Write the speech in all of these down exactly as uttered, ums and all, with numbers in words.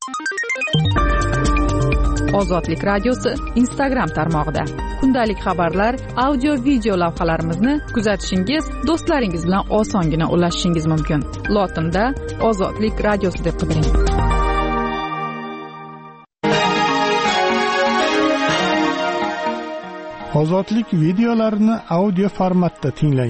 Ozodlik radiosi Instagram tarmog'ida kundalik xabarlar, audio video lavhalarimizni kuzatishingiz, do'stlaringiz bilan osongina ulashishingiz mumkin. Lotinda Ozodlik radiosi deb qidiring. Ozodlik videolarini audio formatda tinglang.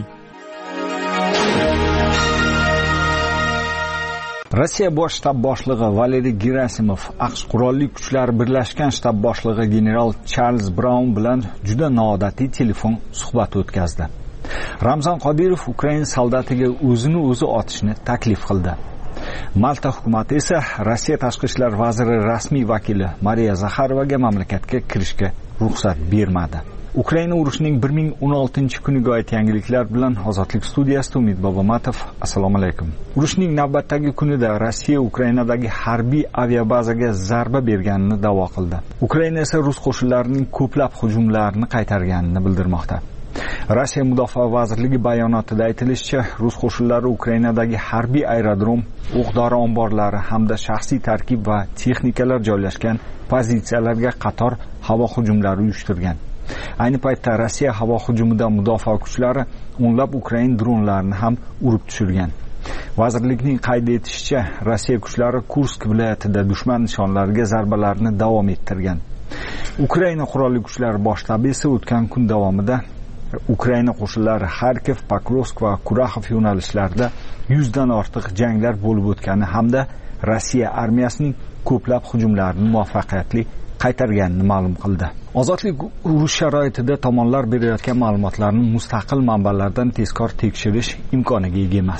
Rossiya bosh shtab boshlig'i Valeriy Gerasimov AQSh qurolli kuchlar birlashgan shtab boshlig'i general Charles Braun bilan juda noodatiy telefon suhbati o'tkazdi. Ramzan Qodirov Ukraina soldatiga o'zini o'zi otishni taklif qildi. Malta hukumati esa Rossiya tashqi ishlar vaziri rasmiy vakili Mariya Zakharovaga mamlakatga kirishga ruxsat bermadi. Ukraina urushining bir ming o'n oltinchi kuniga oid yangiliklar bilan Ozodlik studiyasida Umid Bobomatov. Assalomu alaykum. Urushning navbatdagi kunida Rossiya Ukrainadagi harbiy aviabazaga zarba berganini da'vo qildi. Ukraina esa rus qo'shinlarining ko'plab hujumlarini qaytarganini bildirmoqda. Rossiya Mudofaa vazirligi bayonotida aytilishicha, rus qo'shinlari Ukrainadagi harbiy aerodrom, o'q-dori omborlari hamda shaxsiy tarkib va texnikalar joylashgan pozitsiyalarga qator havo hujumlari uyushtirgan. Ayni paytda Rossiya havo hujumida mudofaa kuchlari o'nlab Ukrain dronlarini ham urib tushirgan. Vazirlikning qayd etishicha, Rossiya kuchlari Kursk viloyatida dushman nishonlariga zarbalarni davom ettirgan. Ukraina qurolli kuchlari bosh shtabi esa o'tgan kun davomida Ukraina qo'shinlari Kharkiv, Pokrovsk va Kuraxov yo'nalishlarida yuzdan ortiq janglar bo'lib o'tgani hamda Rossiya armiyasining ko'plab hujumlarini muvaffaqiyatli qaytarganini ma'lum qildi. Ozodlik urush sharoitida tomonlar berayotgan ma'lumotlarni mustaqil manbalardan tezkor tekshirish imkoniga ega emas.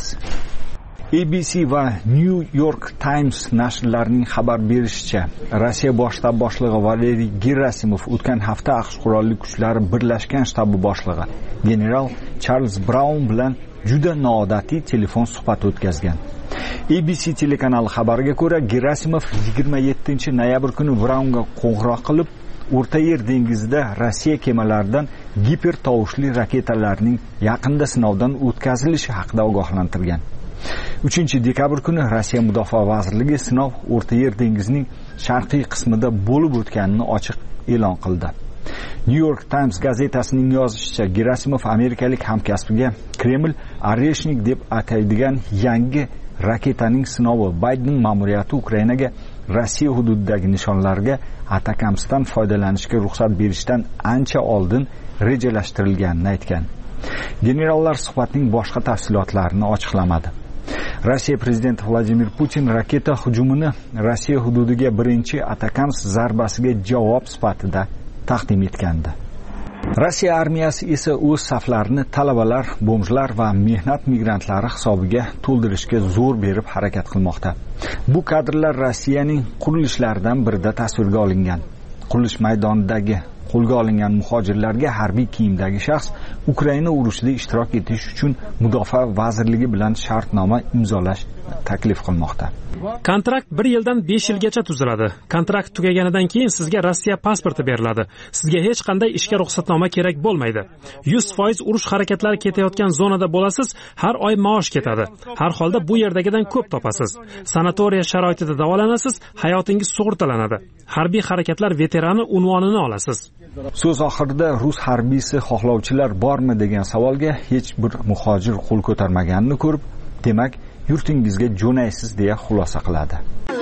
A B C va New York Times nashrlarining xabar berishicha, Rossiya bosh shtab boshlig'i Valeriy Gerasimov o'tgan hafta AQSh qurolli kuchlari birlashgan shtabi boshlig'i general Charles Braun bilan juda noodatiy telefon suhbati o'tkazgan. A B C telekanali xabariga ko'ra, Gerasimov yigirma yettinchi noyabr kuni Braunga qo'ng'iroq qilib, O'rta Yer dengizida Rossiya kemalaridan gipertovushli raketalarning yaqinda sinovdan o'tkazilishi haqida ogohlantirgan. uchinchi dekabr kuni Rossiya Mudofaa vazirligi sinov O'rta Yer dengizining sharqiy qismida bo'lib o'tganini ochiq e'lon qildi. New York Times gazetasining yozishicha, Gerasimov amerikalik hamkasbiga Kreml Oreshnik deb ataydigan yangi raketaning sinovi Bayden ma'muriyati Ukrainaga Rossiya hududidagi nishonlarga atakamsdan foydalanishga ruxsat berishdan ancha oldin rejalashtirilganini aytgan. Generallar suhbatning boshqa tafsilotlarini ochiqlamadi. Rossiya prezidenti Vladimir Putin raketa hujumini Rossiya hududiga birinchi atakams zarbasiga javob sifatida taqdim etgandi. Rossiya armiyasi esa o'z saflarini talabalar, bomjlar va mehnat migrantlari hisobiga to'ldirishga zo'r berib harakat qilmoqda. Bu kadrlar Rossiyaning qurilishlaridan birida tasvirga olingan. Qurilish maydonidagi qo'lga olingan muhojirlarga harbiy kiyimdagi shaxs Ukraina urushida ishtirok etish uchun Mudofaa vazirligi bilan shartnoma imzolash taklif qilmoqda. Kontrakt bir yildan besh yilgacha tuziladi. Kontrakt tugaganidan keyin sizga Rossiya pasporti beriladi. Sizga hech qanday ishga ruxsatnoma kerak bo'lmaydi. yuz foiz urush harakatlari ketayotgan zonada bo'lasiz, har oy maosh ketadi. Har holda bu yerdagidan ko'p topasiz. Sanatoriya sharoitida davolanasiz, hayotingiz sug'urtalanadi. Harbiy harakatlar veterani unvonini olasiz. So'z oxirida rus harbiysi xohlovchilar bormi degan savolga hech bir muhojir qo'l ko'tarmaganini ko'rib, demak, yurtingizga jo'naysiz deya xulosa qiladi.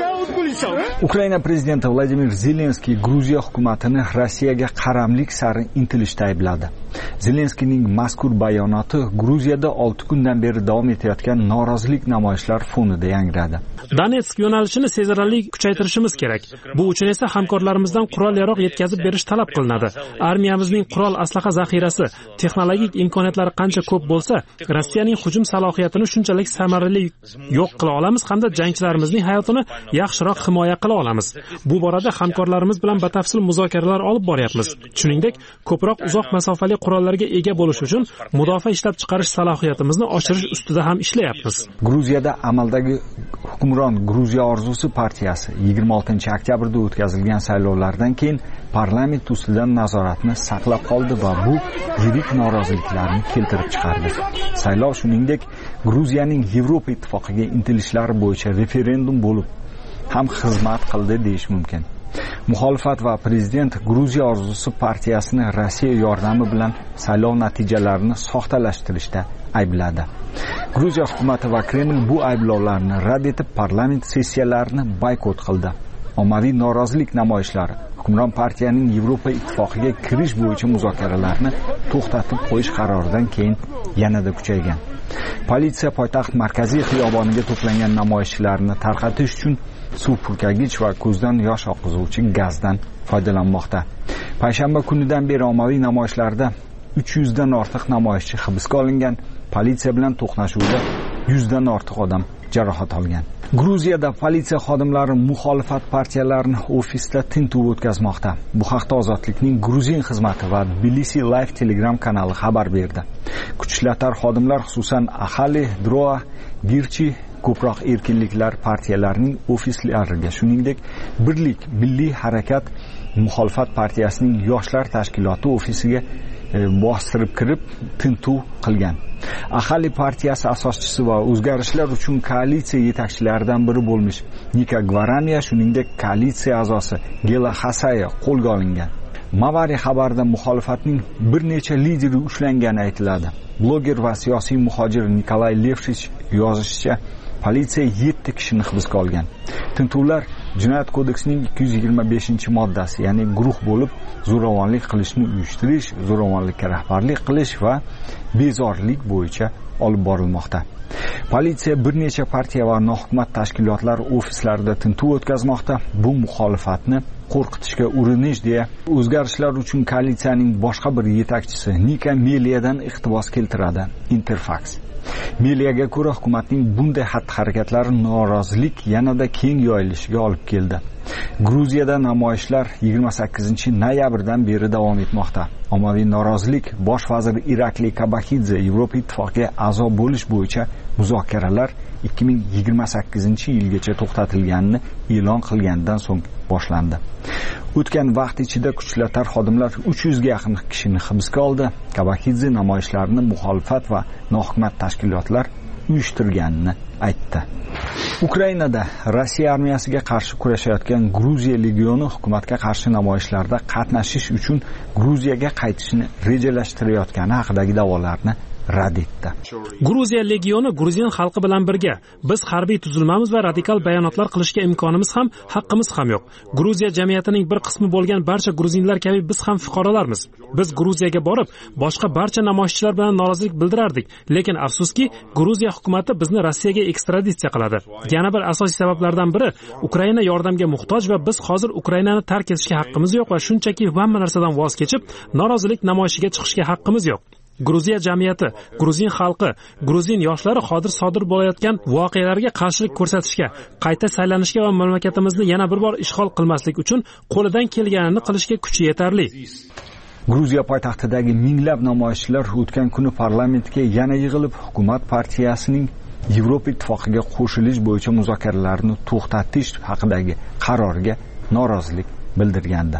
Ukraina prezidenti Vladimir Zelenskiy Gruziya hukumatini Rossiyaga qaramlik sari intilishda aybladi. Zelenskiyning mazkur bayonoti Gruziyada olti kundan beri davom etayotgan norozilik namoyishlar fonida yangradi. Donetsk yo'nalishini sezilarli kuchaytirishimiz kerak. Bu uchun esa hamkorlarimizdan qurol-yarog' yetkazib berish talab qilinadi. Armiyamizning qurol aslaha zaxirasi, texnologik imkoniyatlari qancha ko'p bo'lsa, Rossiyaning hujum salohiyatini shunchalik samarali yo'q qila olamiz hamda jangchilarimizning hayotini yaxshiroq himoya qila olamiz. Bu borada hamkorlarimiz bilan batafsil muzokaralar olib boryapmiz. Shuningdek, ko'proq uzoq masofali qurollarga ega bo'lish uchun mudofaa ishlab chiqarish salohiyatimizni oshirish ustida ham ishlayapmiz. Gruziyada amaldagi hukmron Gruziya orzusi partiyasi yigirma oltinchi oktyabrda o'tkazilgan saylovlardan keyin parlament ustidan nazoratni saqlab qoldi va bu yirik noroziliklarni keltirib chiqardi. Saylov shuningdek Gruziyaning Yevropa ittifoqiga intilishlari bo'yicha referendum bo'lib ham xizmat qildi deyish mumkin. Muxolifat va prezident Gruziya orzusi partiyasini Rossiya yordami bilan saylov natijalarini soxtalashtirishda aybladi. Gruziya hukumati va Kreml bu ayblovlarni rad etib parlament sessiyalarini boykot qildi. Ommaviy norozilik namoyishlari hukmron partiyaning Yevropa ittifoqiga kirish bo'yicha muzokaralarni to'xtatib qo'yish qaroridan keyin yanada kuchaygan. Politsiya poytaxt markaziy xiyoboniga to'plangan namoyishchilarni tarqatish uchun suv purkagich va ko'zdan yosh oqizuvchi gazdan foydalanmoqda. Payshanba kunidan beri ommaviy namoyishlarda uch yuz dan ortiq namoyishchi hibsga olingan. Politsiya bilan to'qnashuvda yuz dan ortiq odam jarohat olgan. Gruziyada politsiya xodimlari muxolifat partiyalarini ofisda tintuv o'tkazmoqda. Bu haqda Ozodlikning Gruzin xizmati va Tbilisi Live Telegram kanali xabar berdi. Kuch ishlatar xodimlar xususan Ahali, Droa, Girchi ko'proq erkinliklar partiyalarining ofislariga, shuningdek, Birlik Milliy harakat muxolifat partiyasining yoshlar tashkiloti ofisiga bostirib kirib tintuv qilgan. Ahali partiyasi asoschisi va o'zgarishlar uchun koalitsiya yetakchilaridan biri bo'lmish Nika Gvaraniya, shuningdek, koalitsiya a'zosi Gela Xasaya qo'lga olingan. Mavari xabarda muxolifatning bir necha lideri ushlangani aytiladi. Bloger va siyosiy muhojir Nikolay Levshich yozishicha, politsiya yetti kishini hibsga olgan. Tintuvlar Jinoyat kodeksining ikki yuz yigirma beshinchi moddasi, ya'ni guruh bo'lib zo'ravonlik qilishni uyushtirish, zo'ravonlikka rahbarlik qilish va bezorilik bo'yicha olib borilmoqda. Politsiya bir necha partiya va nohukumat tashkilotlar ofislarida tintuv o'tkazmoqda. Bu muxolifatni qo'rqitishga urinish deya o'zgarishlar uchun koalitsiyaning boshqa bir yetakchisi Nika Meliyadan iqtibos keltiradi Interfax. Meliyaga ko'ra, hukumatning bunday xatti-harakatlari norozilik yanada keng yoyilishiga olib keldi. Gruziyada namoyishlar yigirma sakkizinchi noyabrdan beri davom etmoqda. Ommaviy norozilik bosh vazir Irakli Kabaxidze Yevropa ittifoqiga a'zo bo'lish bo'yicha muzokaralar ikki ming yigirma sakkizinchi yilgacha to'xtatilganini e'lon qilgandan so'ng boshlandi. O'tgan vaqt ichida kuch ishlatar xodimlar uch yuzga yaqin kishini hibsga oldi. Kabaxidze namoyishlarni muxolifat va nohukumat tashkilotlar uyushtirganini aytdi. Ukrainada Rossiya armiyasiga qarshi kurashayotgan Gruziya legioni hukumatga qarshi namoyishlarda qatnashish uchun Gruziyaga qaytishni rejalashtirayotgani haqidagi da'volarni rad etdi. Gruziya legioni Gruzin xalqi bilan birga. Biz harbiy tuzilmamiz va radikal bayonotlar qilishga imkonimiz ham, haqqimiz ham yo'q. Gruziya jamiyatining bir qismi bo'lgan barcha gruzinlar kabi biz ham fuqarolarmiz. Biz Gruziyaga borib, boshqa barcha namoyishchilar bilan norozilik bildirardik, lekin afsuski, Gruziya hukumatı bizni Rossiyaga ekstraditsiya qiladi. Yana bir asosiy sabablardan biri Ukraina yordamga muhtoj va biz hozir Ukrainani tark etishga haqqimiz yo'q va shunchaki hamma narsadan voz kechib, norozilik namoyishiga chiqishga haqqimiz yo'q. Gruziya jamiyati, Gruzin xalqi, Gruzin yoshlari hozir sodir bo'layotgan voqealarga qarshilik ko'rsatishga, qayta saylanishga va mamlakatimizni yana bir bor ishg'ol qilmaslik uchun qo'lidan kelganini qilishga kuchi yetarli. Gruziya poytaxtidagi minglab namoyishchilar o'tgan kuni parlamentga yana yig'ilib, hukumat partiyasining Yevropa ittifoqiga qo'shilish bo'yicha muzokaralarni to'xtatish haqidagi qaroriga norozilik bildirgandi.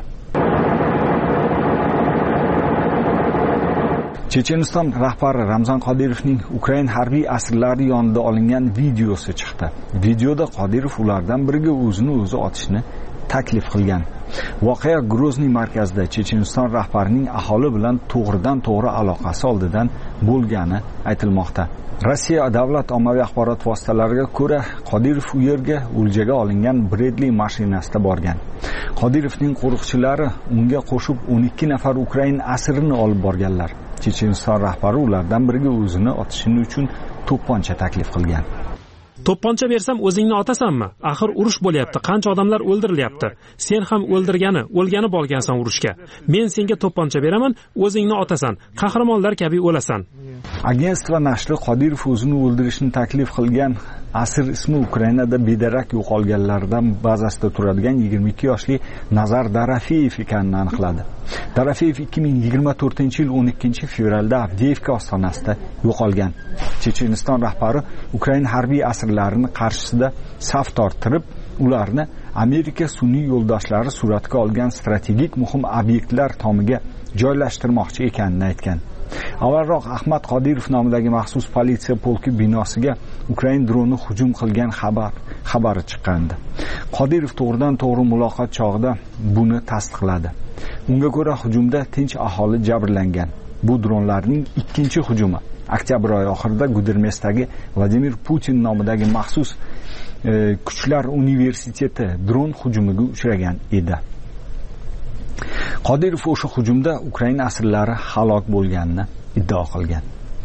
Checheniston rahbari Ramzan Qodirovning Ukrain harbiy asirlari yonida olingan videosi chiqdi. Videoda Qodirov ulardan biriga o'zini o'zi otishni taklif qilgan. Voqea Grozniy markazida Checheniston rahbarining aholi bilan to'g'ridan to'g'ri aloqasi oldidan bo'lgani aytilmoqda. Rossiya davlat ommaviy axborot vositalariga ko'ra, Qodirov u yerga o'ljaga olingan Bredli mashinasida borgan. Qodirovning qo'riqchilari unga qo'shib o'n ikki nafar Ukrain asirini olib borganlar. Checheniston rahbari ulardan biriga o'zini otishini uchun to'pponcha taklif qilgan. To'pponcha bersam o'zingni otasanmi? Axir urush bo'lyapti, qancha odamlar o'ldirilyapti. Sen ham o'ldirgani, o'lgani bo'lgansan urushga. Men senga to'pponcha beraman, o'zingni otasan, qahramonlar kabi o'lasan. Agentство nashri Qodirov o'zini o'ldirishni taklif qilgan asir ismi Ukrainada bedarak yo'qolganlardan bazasida turadigan yigirma ikki yoshli Nazar Darafeyev ekanini aniqladi. Darafeyev ikki ming yigirma to'rtinchi yil o'n ikkinchi fevralda Avdiivka ostonasida yo'qolgan. Checheniston rahbari Ukraina harbiy asirlarini qarshisida saf tortirib, ularni Amerika sun'iy yo'ldoshlari suratga olgan strategik muhim obyektlar tomiga joylashtirmoqchi ekanini aytgan. Avvalroq Ahmad Qodirov nomidagi maxsus politsiya polki binosiga Ukrain droni hujum qilgan xabar xabari chiqqandi. Qodirov to'g'ridan to'g'ri muloqot chog'ida buni tasdiqladi. Unga ko'ra hujumda tinch aholi jabrlangan. Bu dronlarning ikkinchi hujumi. Oktyabr oyi oxirida Gudermesdagi Vladimir Putin nomidagi maxsus e, kuchlar universiteti dron hujumiga uchragan edi. Qodirov o'sha hujumda Ukraina asirlari halok bo'lganini iddao qilgan.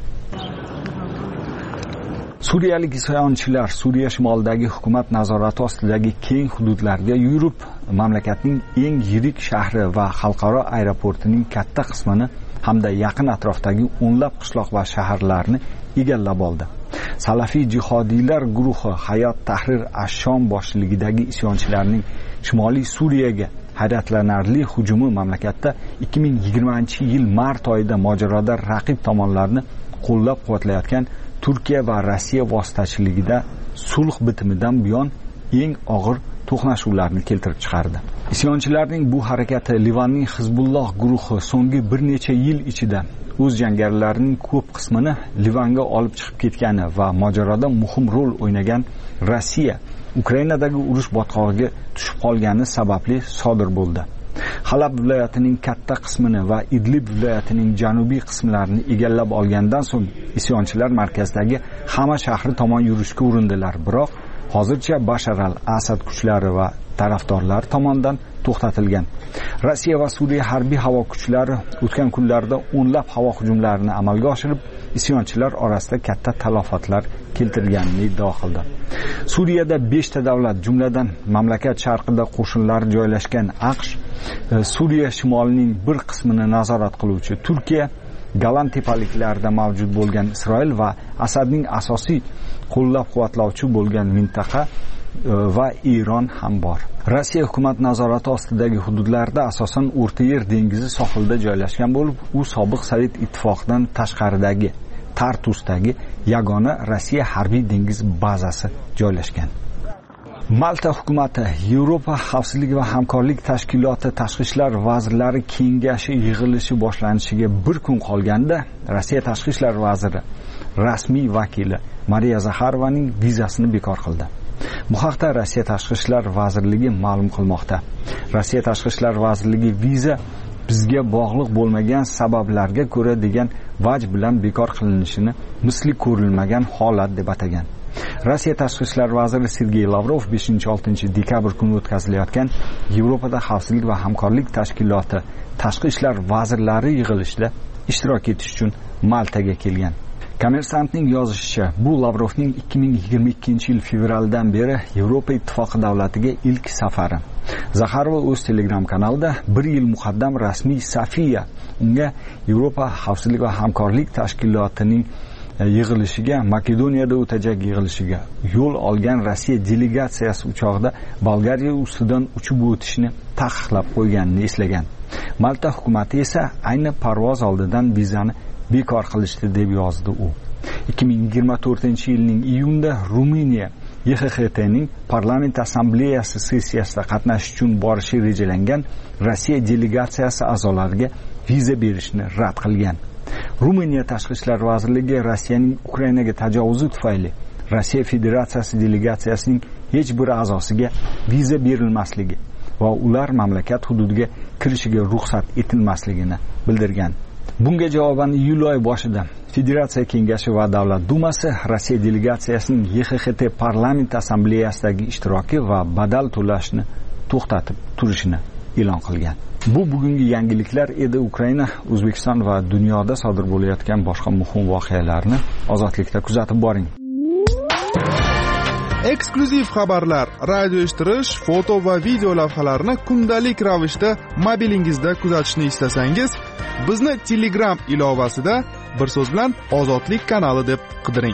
Suriyalik isyonchilar Suriya shimolidagi hukumat nazorati ostidagi keng hududlarga yurib, mamlakatning eng yirik shahri va xalqaro aeroportining katta qismini hamda yaqin atrofdagi o'nlab qishloq va shaharlarni egallab oldi. Salafiy jihodiylar guruhi Hayot Tahrir ash-Shom boshchiligidagi isyonchilarning Shimoliy Suriyaga hayratlanarli hujumi mamlakatda ikki ming yigirmanchi yil mart oyida mojaroda raqib tomonlarni qo'llab-quvvatlayotgan Turkiya va Rossiya vositachiligida sulh bitimidan buyon eng og'ir to'qnashuvlarni keltirib chiqardi. Isyonchilarning bu harakati Livanning Hizbulloh guruhi so'nggi bir necha yil ichida o'z jangarilarining ko'p qismini Livanga olib chiqib ketgani va mojaroda muhim rol o'ynagan Rossiya Ukrainadagi urush botqog'iga tushib qolgani sababli sodir bo'ldi. Halab viloyatining katta qismini va Idlib viloyatining janubiy qismlarini egallab olgandan so'ng isyonchilar markazdagi hamma shahri tomon yurishga urindilar, biroq hozircha Bashar al-Asad kuchlari va tarafdorlari tomonidan to'xtatilgan. Rossiya va Suriya harbiy havo kuchlari o'tgan kunlarda o'nlab havo hujumlarini amalga oshirib, isyonchilar orasida katta talafotlar keltirganini iddao qildi. Suriyada beshta davlat, jumladan mamlakat sharqida qo'shinlar joylashgan AQSh, Suriya shimolining bir qismini nazorat qiluvchi Turkiya, Golan tepaliklarida mavjud bo'lgan Isroil va Asadning asosiy qo'llab-quvvatlovchi bo'lgan mintaqa va Eron ham bor. Rossiya hukumat nazorati ostidagi hududlarda asosan O'rta Yer dengizi sohilida joylashgan bo'lib, u sobiq Sovet ittifoqidan tashqaridagi Tartusdagi yagona Rossiya harbiy dengiz bazasi joylashgan. Malta hukumati Yevropa xavfsizlik va hamkorlik tashkiloti tashqi ishlar vazirlari kengashi yig'ilishi boshlanishiga bir kun qolganda Rossiya tashqi ishlar vaziri rasmiy vakili Mariya Zakharovaning vizasini bekor qildi. Bu haqda Rossiya tashqi ishlar vazirligi ma'lum qilmoqda. Rossiya tashqi ishlar vazirligi viza bizga bog'liq bo'lmagan sabablarga ko'ra degan vaj bilan bekor qilinishini misli ko'rilmagan holat deb atagan. Rossiya tashqi ishlar vaziri Sergey Lavrov beshinchi oltinchi dekabr kuni o'tkazilayotgan Yevropada xavfsizlik va hamkorlik tashkiloti tashqi ishlar vazirlari yig'ilishida ishtirok etish uchun Maltaga kelgan. Kommersantning yozishicha, bu Lavrovning ikki ming yigirma ikkinchi yil fevraldan beri Yevropa ittifoqi davlatiga ilk safari. Zakharova o'z Telegram kanalida bir yil muqaddam rasmiy Safiya unga Yevropa xavfsizlik va hamkorlik tashkilotining yig'ilishiga, Makedoniyada o'tajak yig'ilishiga yo'l olgan Rossiya delegatsiyasi uchog'ida Bolgariya ustidan uchib o'tishni taqiqlab qo'yganini eslagan. Malta hukumati esa ayni parvoz oldidan vizani bekor qilishdi deb yozdi u. ikki ming yigirma to'rtinchi yilning iyunda Ruminiya Y X X T'ning parlament assambleyasi sessiyasida qatnashish uchun borishi rejalangan Rossiya delegatsiyasi a'zolariga viza berishni rad qilgan. Ruminiya tashqi ishlar vazirligi Rossiyaning Ukrainaga tajovuzi tufayli Rossiya Federatsiyasi delegatsiyasining hech bir a'zosiga viza berilmasligi va ular mamlakat hududiga kirishiga ruxsat etilmasligini bildirgan. Bunga javoban iyul oyi boshida Federatsiya kengashi va Davlat dumasi Rossiya delegatsiyasining Y X X T parlament assambleyasidagi ishtiroki va badal to'lashni to'xtatib turishini e'lon qilgan. Bu bugungi yangiliklar edi. Ukraina, O'zbekiston va dunyoda sodir bo'layotgan boshqa muhim voqealarni ozodlikda kuzatib boring. Eksklyuziv xabarlar, radio eshittirish, foto va video lavhalarni kundalik ravishda mobilingizda kuzatishni istasangiz, bizni Telegram ilovasida bir so'z bilan Ozodlik kanali deb qidiring.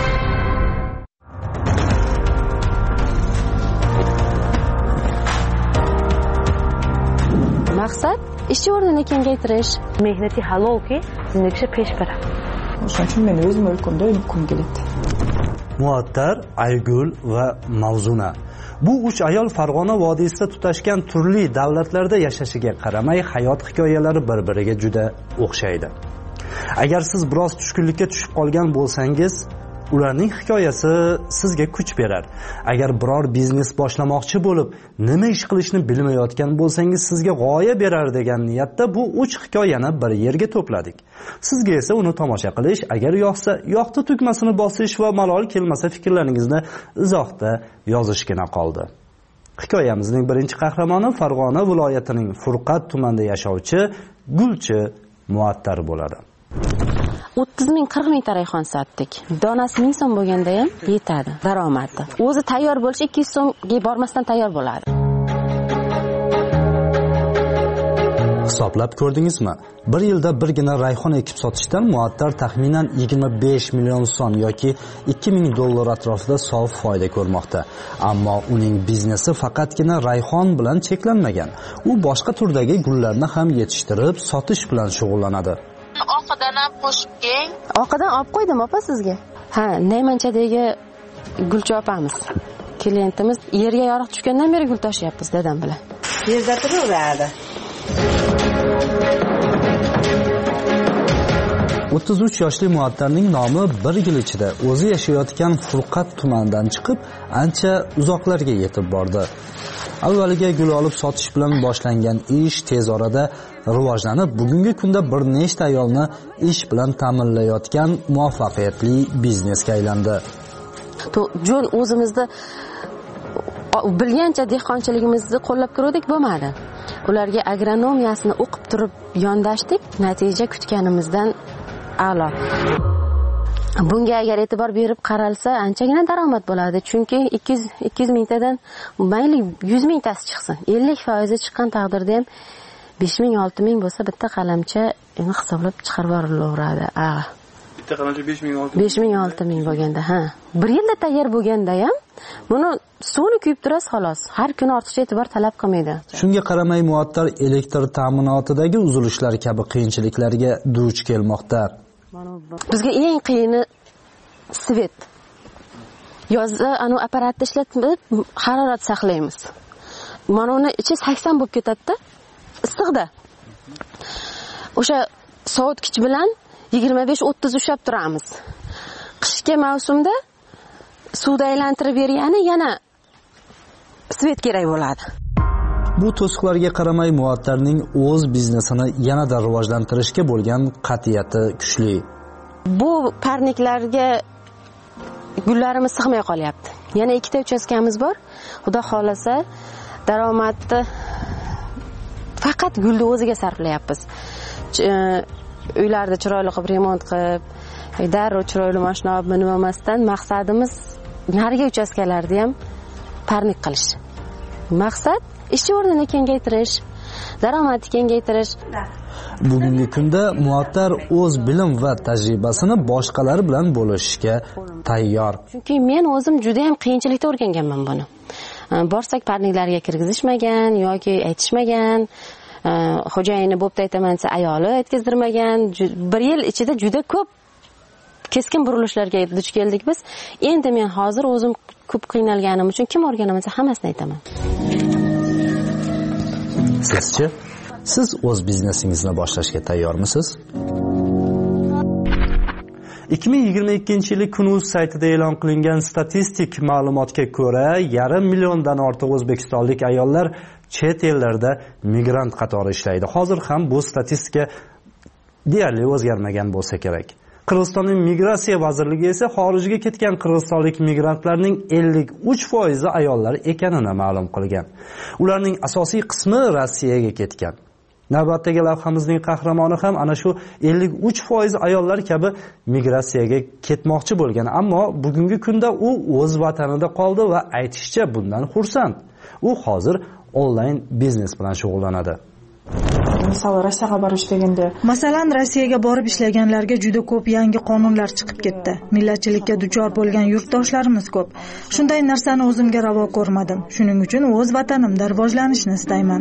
Maqsad ishchi o'rnini kengaytirish, mehnati halolki, zindagisi pesh beradi. O'shaning uchun men o'zim o'lkamda o'ynadim keladi. Muattar, Aygul va Mavzuna. Bu uch ayol Farg'ona vodiysida tutashgan turli davlatlarda yashashiga qaramay hayot hikoyalari bir-biriga juda o'xshaydi. Agar siz biroz tushkunlikka tushib qolgan bo'lsangiz, Ularning hikoyasi sizga kuch berar. Agar biror biznes boshlamoqchi bo'lib, nima ish qilishni bilmayotgan bo'lsangiz, sizga g'oya berar degan niyatda bu uch hikoyani bir yerga to'pladik. Sizga esa uni tomosha qilish, agar yoqsa, yoqti tugmasini bosish va malol kelmasa fikrlaringizni izohda yozishgina qoldi. Hikoyamizning birinchi qahramoni Farg'ona viloyatining Furqat tumanida yashovchi Gulchi Muattar bo'ladi. o'ttiz ming qirq ming ta rayhon sotdik. Donasi ming so'm bo'lganda ham yetadi daromadi. O'zi tayyor bo'lishi ikki yuz so'mga bormasdan tayyor bo'ladi. Hisoblab ko'rdingizmi? Bir yilda birgina rayhon ekib sotishdan Muattar taxminan yigirma besh million so'm yoki ikki ming dollar atrofida sof foyda ko'rmoqda. Ammo uning biznesi faqatgina rayhon bilan cheklanmagan. U boshqa turdagi gullarni ham yetishtirib, sotish bilan shug'ullanadi. Oqidan ham qo'shib keng. Oqidan olib qo'ydim opa sizga. Ha, Naymanchadagi Gulchi opamiz. Klientimiz yerga yoriq tushgandan beri gul tashyapmiz dadam bilan. Yerda turaveradi. o'ttiz uch yoshli Muattarning nomi bir yil ichida o'zi yashayotgan Furqat tumanidan chiqib, ancha uzoqlarga yetib bordi. Avvaliga gul olib sotish bilan boshlangan ish tez orada rivojlanib, bugungi kunda bir nechta ayolni ish bilan ta'minlayotgan muvaffaqiyatli biznesga aylandi. To Jon o'zimizni bilgancha dehqonchiligimizni qo'llab ko'rdik bo'lmadi. Ularga agronomiyasini o'qib turib yondashdik, natija kutganimizdan a'lo. Bunga agar e'tibor berib qaralsa, anchagina daromad bo'ladi, chunki ikki yuz mingtadan mayli yuz mingtasi chiqsin, ellik foiz chiqqan taqdirda ham besh ming olti ming bo'lsa bitta qalamcha uni hisoblab chiqarib yuborilaveradi. A. Bitta qalamcha besh ming olti ming. besh ming olti ming bo'lganda, ha. bir yilda tayyor bo'lganda ham buni suvni kuyib turasiz xolos. Har kuni ortiqcha e'tibor talab qilmaydi. Shunga qaramay Muattar elektr ta'minotidagi uzilishlar kabi qiyinchiliklarga duch kelmoqda. Bizga eng qiyini svet. Yozda anu apparatni ishlatib harorat saqlaymiz. Mana uni ichi sakson bo'lib ketadi-da. Issiqda. O'sha sovutgich bilan yigirma besh o'ttiz ushlab turamiz. Qishki mavsumda suvda aylantirib bergani yana svet kerak bo'ladi. Bu to'siqlarga qaramay Muattarning o'z biznesini yanada rivojlantirishga bo'lgan qat'iyati kuchli. Bu parniklarga gullarimiz sig'may qolyapti. Yana ikkita uchastkamiz bor. Xudo xolasa daromadni faqat gulni o'ziga sarflayapmiz. Uylarda chiroyli qilib remont qilib, darrov chiroyli mashina olib minib olmasdan maqsadimiz narigi uchastkalarda ham parnik qilish. Maqsad ish o'rnini kengaytirish, daromadni kengaytirish. Bugungi kunda Muattar o'z bilim va tajribasini boshqalar bilan bo'lishishga tayyor. Chunki men o'zim juda ham qiyinchilikda o'rganganman buni. Borsak parniklarga kirgizishmagan yoki aytishmagan, xo'jayini bo'pti aytaman desa ayoli aytkizdirmagan. Bir yil ichida juda ko'p keskin burilishlarga duch keldik biz. Endi men hozir o'zim ko'p qiynalganim uchun kim o'rganamasa hammasini aytaman. Sizchi? Siz o'z biznesingizni boshlashga tayyormisiz? ikki ming yigirma ikkinchi yil Kunuz saytida e'lon qilingan statistik ma'lumotga ko'ra, yarim milliondan ortiq o'zbekistonlik ayollar chet ellarda migrant qatori ishlaydi. Hozir ham bu statistika deyarli o'zgarmagan bo'lsa kerak. Qirg'izistonning migratsiya vazirligi esa xorijga ketgan qirg'izistonlik migrantlarning ellik uch foizi ayollar ekanini ma'lum qilgan. Ularning asosiy qismi Rossiyaga ketgan. Navbatdagi lavhamizning qahramoni ham ana shu ellik uch foiz ayollar kabi migratsiyaga ketmoqchi bo'lgan, ammo bugungi kunda u o'z vatanida qoldi va aytishcha bundan xursand. U hozir onlayn biznes bilan shug'ullanadi. Misol Rossiyaga borish deganda, masalan, Rossiyaga borib ishlaganlarga juda ko'p yangi qonunlar chiqib ketdi. Millatchilikka duchor bo'lgan yurtdoshlarimiz ko'p. Shunday narsani o'zimga ravo ko'rmadim. Shuning uchun o'z vatanimda rivojlanishni istayman.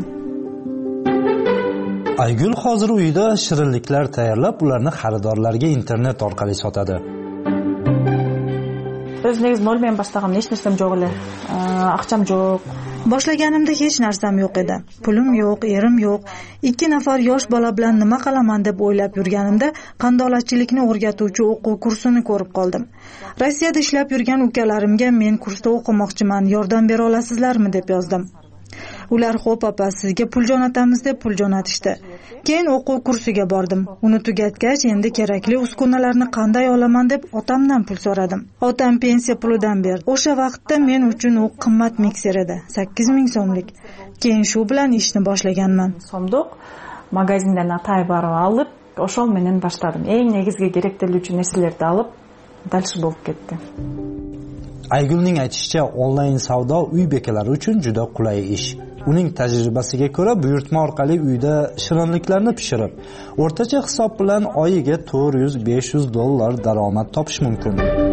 Aygul hozir uyida shirinliklar tayyorlab, ularni xaridorlarga internet orqali sotadi. o'zi negizida nol bilan boshlaganman, hech narsam yo'q edi. Aqcham yo'q. Boshlaganimda hech narsam yo'q edi. Pulim yo'q, erim yo'q. Ikki nafar yosh bola bilan nima qilaman deb o'ylab yurganimda qandolatchilikni o'rgatuvchi o'quv kursini ko'rib qoldim. Rossiyada ishlab yurgan ukalarimga men kursda o'qimoqchiman, yordam bera olasizlarmi deb yozdim. Ular xo'p opa, sizga pul jo'natamiz deb pul jo'natishdi. Keyin o'quv kursiga bordim. Uni tugatgach, endi kerakli uskunalarni qanday olaman deb otamdan pul so'radim. Otam pensiya pulidan berdi. O'sha vaqtda men uchun u qimmat mikser edi, sakkiz ming so'mlik. Keyin shu bilan ishni boshlaganman. So'mdiq magazindan atay barib olib, o'shol menen boshladim. Eng negizgi kerak bo'luvchi narsalarni olib, dalsh bo'lib ketdi. Aygulning aytishicha, onlayn savdo uy bekalari uchun juda qulay ish. Uning tajribasiga ko'ra, buyurtma orqali uyda shirinliklarni pishirib, o'rtacha hisob bilan oyiga to'rt yuz besh yuz dollar daromad topish mumkin.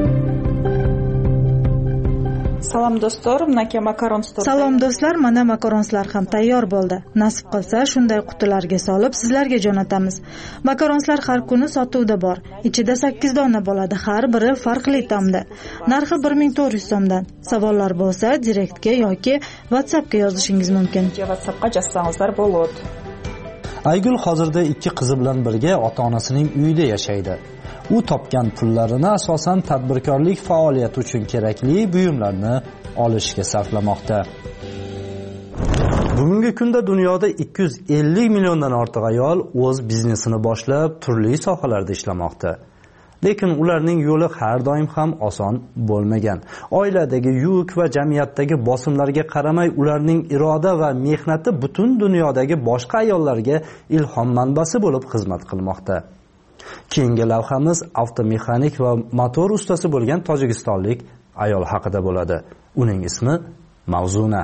Salom do'stlar, menga makaron stor. Salom do'stlar, mana makaronslar ham tayyor bo'ldi. Nasib qilsa, shunday qutilarga solib sizlarga jo'natamiz. Makaronslar har kuni sotuvda bor. Ichida sakkiz dona bo'ladi, har biri farqli ta'mda. Narxi bir ming to'rt yuz so'mdan. Savollar bo'lsa, direktga yoki WhatsAppga yozishingiz mumkin. WhatsAppga yozsangizlar bo'ladi. Aygul hozirda ikki qizi bilan birga ota-onasining uyida yashaydi. U topgan pullarini asosan tadbirkorlik faoliyati uchun kerakli buyumlarni olishga sarflamoqda. Bugungi kunda dunyoda ikki yuz ellik milliondan ortiq ayol o'z biznesini boshlab, turli sohalarda ishlamoqda. Lekin ularning yo'li har doim ham oson bo'lmagan. Oiladagi yuk va jamiyatdagi bosimlarga qaramay, ularning iroda va mehnati butun dunyodagi boshqa ayollarga ilhom manbasi bo'lib xizmat qilmoqda. Keyingi lavhamiz avtomexanik va motor ustasi bo'lgan tojikistonlik ayol haqida bo'ladi. Uning ismi Mavzuna.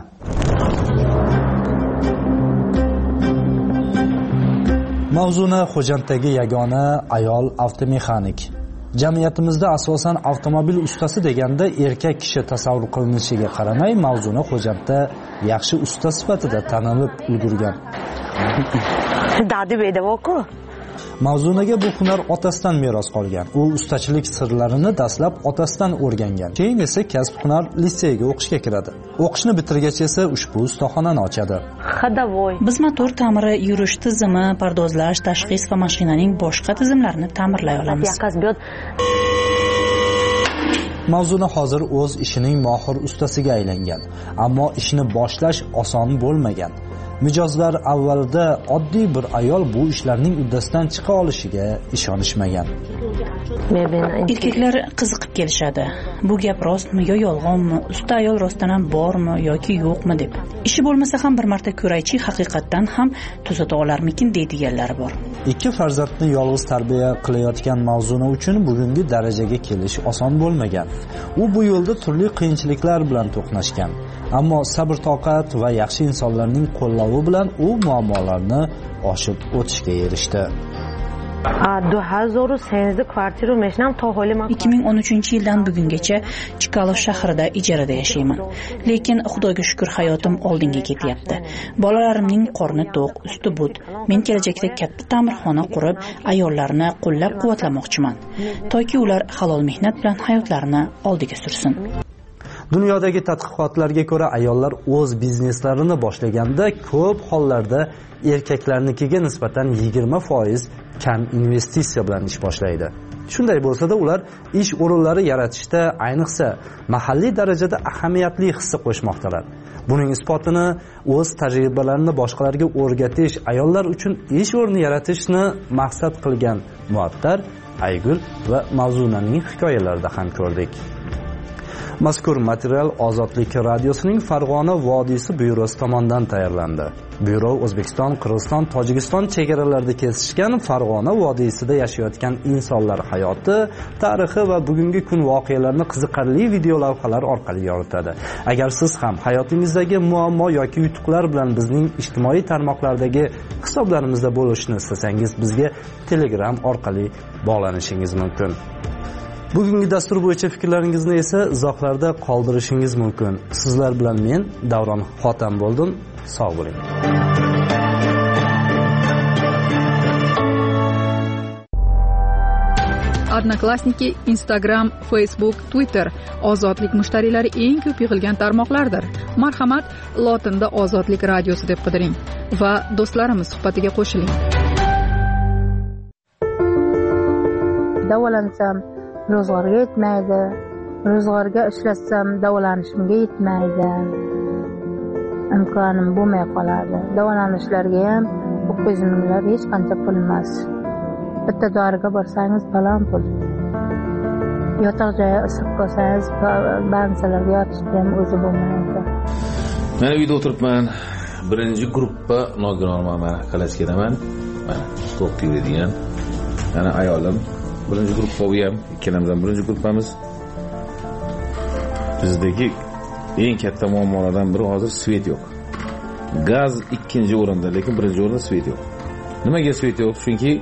Mavzuna Xo'janddagi yagona ayol avtomexanik. Jamiyatimizda asosan avtomobil ustasi deganda erkak kishi tasavvur qilinishiga qaramay, Mavzuna Xo'jandda yaxshi usta sifatida tanilib ulgurgan. Dadi bedavoku. Mavzunaga bu hunar otasidan meros qolgan. U ustachilik sirlarini dastlab otasidan o'rgangan. Keyin esa kasb-hunar liseyga o'qishga kiradi. O'qishni bitirgach esa ushbu ustaxonani ochadi. Xadavoy. Biz motor ta'miri, yurish tizimi, pardozlash, tashxis va mashinaning boshqa tizimlarini ta'mirlay olamiz. Mavzuna hozir o'z ishining mohir ustasiga aylangan, ammo ishni boshlash oson bo'lmagan. Mijozlar avvalda oddiy bir ayol bu ishlarning uddasidan chiqa olishiga ishonishmagan. Erkaklar qiziqib kelishadi. Bu gap rostmi yo yolg'onmi? Usta ayol rostdan ham bormi yoki yo'qmi deb. Ishi bo'lmasa ham bir marta ko'raychi, haqiqatdan ham tuzata olarmikin deydiganlar bor. Ikki farzandni yolg'iz tarbiya qilayotgan Mavzuna uchun bugungi darajaga kelish oson bo'lmagan. U bu yo'lda turli qiyinchiliklar bilan to'qnashgan. Ammo sabr-toqat va yaxshi insonlarning qo'llavi bilan u muammolarni oshib o'tishga erishdi. ikki ming o'n uchinchi yildan bugungacha Chkalov shahrida ijarada yashayman. Lekin Xudoga shukr, hayotim oldinga ketyapti. Bolalarimning qorni to'q, usti but. Men kelajakda katta ta'mirxona qurib, ayollarni qo'llab-quvvatlamoqchiman, toki ular halol mehnat bilan hayotlarini oldiga sursin. Dunyodagi tadqiqotlarga ko'ra, ayollar o'z bizneslarini boshlaganda ko'p hollarda erkaklarnikiga nisbatan yigirma foiz kam investitsiya bilan ish boshlaydi. Shunday bo'lsa-da, ular ish o'rinlari yaratishda, ayniqsa mahalliy darajada ahamiyatli hissa qo'shmoqdalar. Buning isbotini o'z tajribalarini boshqalarga o'rgatish, ayollar uchun ish o'rni yaratishni maqsad qilgan Muattar, Aygul va Mavzunaning hikoyalarida ham ko'rdik. Mazkur material Ozodlik radiosining Farg'ona vodiysi byurosi tomonidan tayyorlandi. Byuro O'zbekiston, Qirg'iziston, Tojikiston chegaralarida kesishgan Farg'ona vodiysida yashayotgan insonlar hayoti, tarixi va bugungi kun voqealarini qiziqarli video lavhalar orqali yoritadi. Agar siz ham hayotingizdagi muammo yoki yutuqlar bilan bizning ijtimoiy tarmoqlardagi hisoblarimizda bo'lishni istasangiz, bizga Telegram orqali bog'lanishingiz mumkin. Bugungi dastur bo'yicha fikrlaringizni esa izohlarda qoldirishingiz mumkin. Sizlar bilan men Davron Xotam bo'ldim. Sog' bo'ling. Odnoklassniki, Instagram, Facebook, Twitter ozodlik mushtariylari eng ko'p yig'ilgan tarmoqlardir. Marhamat, lotinda Ozodlik radiosi deb qidiring va do'stlarimiz suhbatiga qo'shiling. Davolansam ro'zg'orga yetmaydi, ro'zg'orga ishlatsam davolanishimga yetmaydi. Imkonim bo'lmay qoladi. Davolanishlarga ham to'qqiz yuz minglar hech qancha pul emas. Bitta doriga borsangiz falon pul. Yotoq joyi isib qolsangiz, bansalarga yotishga ham o'zi bo'lmaydi. Men uyda o'tiribman. Birinchi guruhga nogironman, men Kalaskadaman. Men to'q yuradigan. Mana ayolim birinchi guruhga u ham, ikkalamizdan birinchi guruhimiz. Bizdagi eng katta muammolardan biri hozir svet yo'q. Gaz ikkinchi o'rinda, lekin birinchi o'rinda svet yo'q. Nimaga svet yo'q? Chunki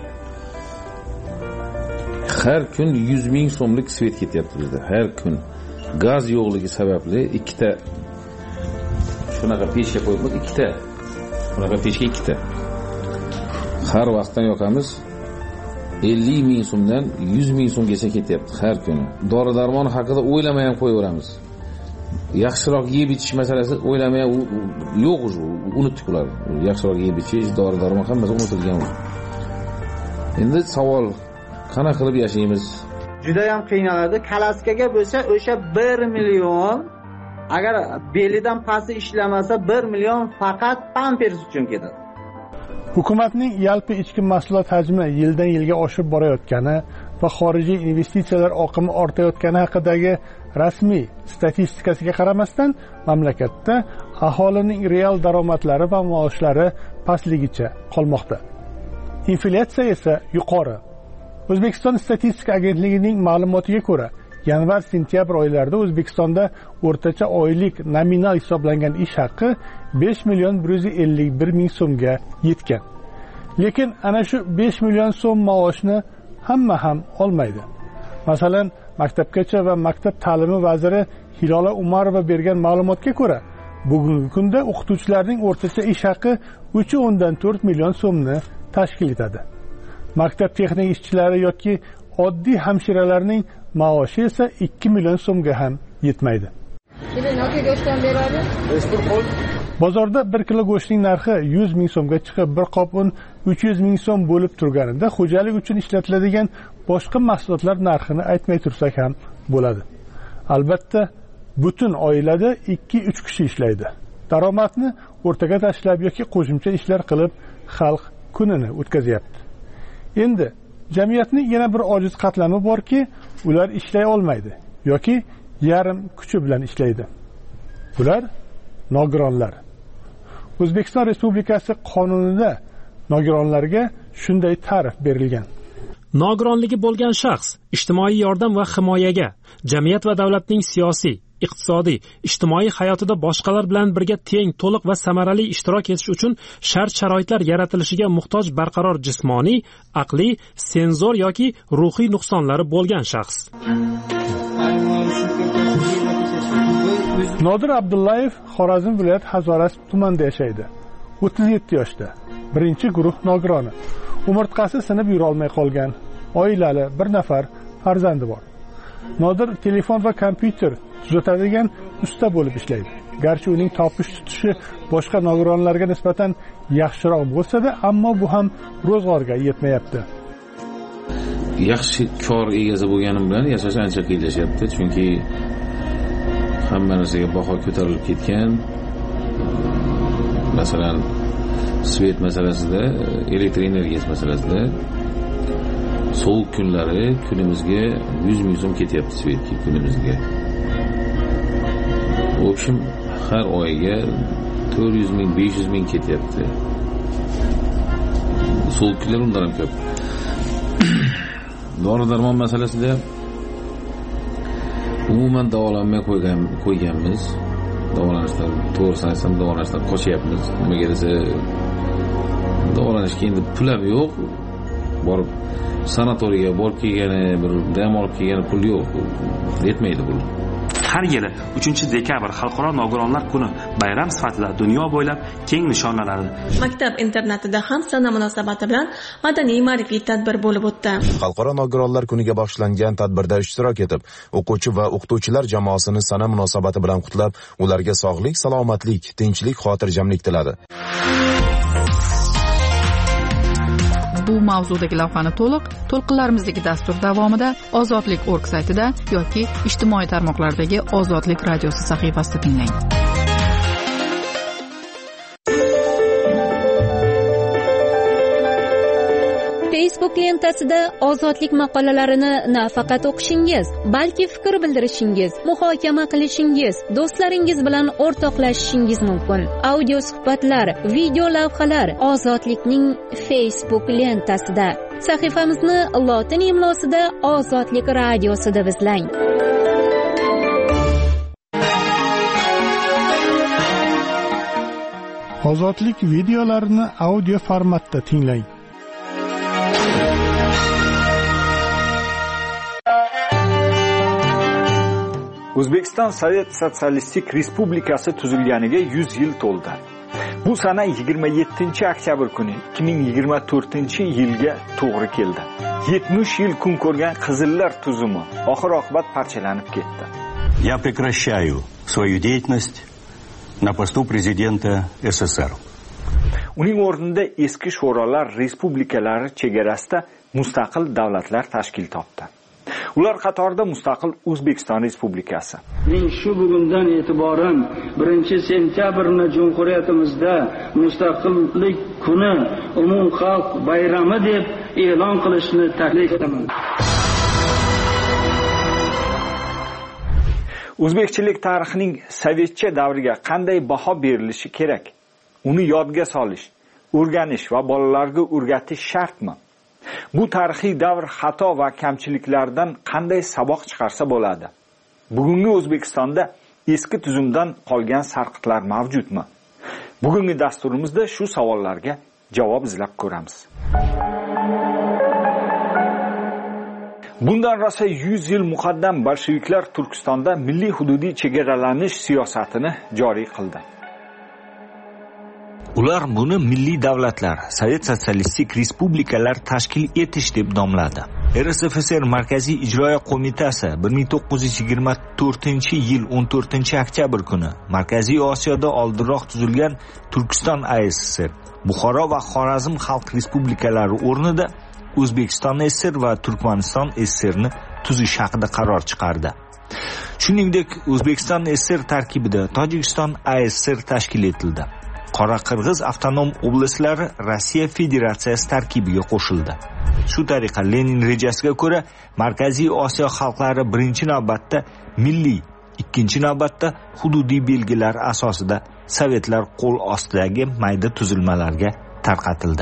har kun yuz ming so'mlik svet ketyapti bizda. Har kun gaz yo'qligi sababli ikkita shunaqa pechga qo'yib, ikkita shunaqa pechga ikkita. Har vaqtdan yoqamiz ellik ming so'mdan yuz ming so'mgacha ketyapti har kuni. Dori-darmon haqida o'ylamay ham qo'yaveramiz. Yaxshiroq yeb ichish masalasi o'ylamay yo'q o'zi, unutdik ular. Yaxshiroq yeb ichish, dori-darmon hammasi unutilgan. Endi savol, qana qilib yashaymiz? Juda ham qiynaladi. Kalaskaga bo'lsa o'sha bir million, agar belidan pasti ishlamasa bir million faqat pampers uchun ketadi. Hukumatning yalpi ichki mahsulot hajmi yildan yilga oshib borayotgani va xorijiy investitsiyalar oqimi ortayotgani haqidagi rasmiy statistikasiga qaramasdan, mamlakatda aholining real daromadlari va maoshlari pastligicha qolmoqda. Inflyatsiya esa yuqori. O'zbekiston statistika agentligining ma'lumotiga ko'ra, yanvar-sentyabr oylarida O'zbekistonda o'rtacha oylik nominal hisoblangan ish haqi besh million bir yuz ellik bir ming so'mga yetgan. Lekin ana shu besh million so'm maoshni hamma ham olmaydi. Masalan, Maktabgacha va maktab ta'limi vaziri Hilola Umarova bergan ma'lumotga ko'ra, bugungi kunda o'qituvchilarning o'rtacha ish haqi uch o'ndan to'rt million so'mni tashkil etadi. Maktab texnik ishchilari yoki oddiy hamshiralarning maoshi esa ikki million so'mga ham yetmaydi. Bozorda bir kilo go'shtning narxi yuz ming so'mga chiqib, bir qop un uch yuz ming so'm bo'lib turganida, xo'jalik uchun ishlatiladigan boshqa mahsulotlar narxini aytmay tursak ham bo'ladi. Albatta, butun oilada ikki uch kishi ishlaydi. Daromadni o'rtaga tashlab yoki qo'shimcha ishlar qilib xalq kunini o'tkazyapti. Endi jamiyatning yana bir ojiz qatlami borki, ular ishlay olmaydi yoki yarim kuchi bilan ishlaydi. Ular nogironlar. O'zbekiston Respublikasi qonunida nogironlarga shunday ta'rif berilgan. Nogironligi bo'lgan shaxs ijtimoiy yordam va himoyaga, jamiyat va davlatning siyosiy, iqtisodiy, ijtimoiy hayotida boshqalar bilan birga teng, to'liq va samarali ishtirok etish uchun shart-sharoitlar yaratilishiga muhtoj barqaror jismoniy, aqliy, senzor yoki ruhiy nuqsonlari bo'lgan shaxs. Nodir Abdullayev Xorazm viloyat Hazoras tumanida yashaydi. o'ttiz yetti yoshda. Birinchi guruh nogironi. Umurtqasi sinib yura olmay qolgan. Oilali, bir nafar farzandi bor. Nodir telefon va kompyuter tuzatadigan usta bo'lib ishlaydi. Garchi uning topish tutishi boshqa nogironlarga nisbatan yaxshiroq bo'lsa-da, ammo bu ham ro'zg'orga yetmayapti. Yaxshi kor egasi bo'lganim bilan yashash ancha qiyinlashyapti, chunki hamma narsaga baho ko'tarilib ketgan. Masalan, svet masalasida, elektr energiyasi masalasida sovuq kunlari kunimizga yuz ming so'm ketyapti svetga kunimizga. В общем, har oyga to'rt yuz ming, besh yuz ming ketyapti. Sovuq kunlar undan ham ko'p. Dori-darmon masalasida umuman davolanmay qo'ygan qo'yganmiz. Davolanishdan, to'g'risini aytsam, davolanishdan qochyapmiz. Nimaga desa, davolanishga endi pul ham yo'q. Borib sanatoriyga borib kelgani, bir dam olib kelgani pul yo'q. Yetmaydi pul. har yili uchinchi dekabr xalqaro nogironlar kuni bayram sifatida dunyo bo'ylab keng nishonlanadi. Maktab internatida ham sana munosabati bilan madaniy ma'rifiy tadbir bo'lib o'tdi. Xalqaro nogironlar kuniga bag'ishlangan tadbirda ishtirok etib, o'quvchi va o'qituvchilar jamoasini sana munosabati bilan qutlab, ularga sog'lik, salomatlik, tinchlik, xotirjamlik tiladi. Bu mavzudagi lavhani to'liq to'lqinlarimizdagi dastur davomida ozodlik точка org saytida yoki ijtimoiy tarmoqlardagi Ozodlik radiosi sahifasida tinglang. Facebook lentasida ozodlik maqolalarini nafaqat o'qishingiz, balki fikr bildirishingiz, muhokama qilishingiz, do'stlaringiz bilan o'rtoqlashishingiz mumkin. Audio suhbatlar, video lavhalar Ozodlikning Facebook lentasida. Sahifamizni lotin imlosida Ozodlik radiosi deb izlang. Ozodlik videolarini audio formatda tinglang. O'zbekiston Sovet Sotsialistik Respublikasi tuzilganiga yuz yil to'ldi. Bu sana yigirma yettinchi oktyabr kuni ikki ming yigirma to'rtinchi yilga to'g'ri keldi. yetmish yil kun ko'rgan Qizillar tuzumi oxir-oqibat parchalanib ketdi. Я прекращаю свою деятельность на посту президента СССР. Uning o'rnida eski sho'rolar respublikalari chegarasida mustaqil davlatlar tashkil topdi. Ular qatorida mustaqil O'zbekiston Respublikasi. Men shu bugundan e'tiboran birinchi sentyabrni Jumhuriyatimizda mustaqillik kuni umumxalq bayrami deb e'lon qilishni taklif etaman. O'zbekchilik tarixining sovetcha davriga qanday baho berilishi kerak? Uni yodga solish, o'rganish va bolalarga o'rgatish shartmi? Bu tarixiy davr xato va kamchiliklardan qanday saboq chiqarsa bo'ladi? Bugungi O'zbekistonda eski tuzumdan qolgan sarqitlar mavjudmi? Bugungi dasturimizda shu savollarga javob izlab ko'ramiz. Bundan rosa yuz yil muqaddam bolsheviklar Turkistonda milliy hududiy chegaralanish siyosatini joriy qildi. Ular buni milliy davlatlar, Sovet Sotsialistik Respublikalar tashkil etish deb nomladi. R S F S R Markaziy ijroiya qo'mitasi bir ming to'qqiz yuz yigirma to'rtinchi yil o'n to'rtinchi oktyabr kuni Markaziy Osiyoda oldinroq tuzilgan Turkiston A S S R, Buxoro va Xorazm xalq respublikalari o'rnida O'zbekiston S S R va Turkmaniston S S R ni tuzish haqida qaror chiqardi. Shuningdek, O'zbekiston S S R tarkibida Tojikiston A S S R tashkil etildi. Qoraqirg'iz avtonom oblastlari Rossiya Federatsiyasi tarkibiga qo'shildi. Shu tariqa Lenin rejasiga ko'ra Markaziy Osiyo xalqlari birinchi navbatda milliy, ikkinchi navbatda hududiy belgilar asosida sovetlar qo'l ostidagi mayda tuzilmalarga tarqatildi.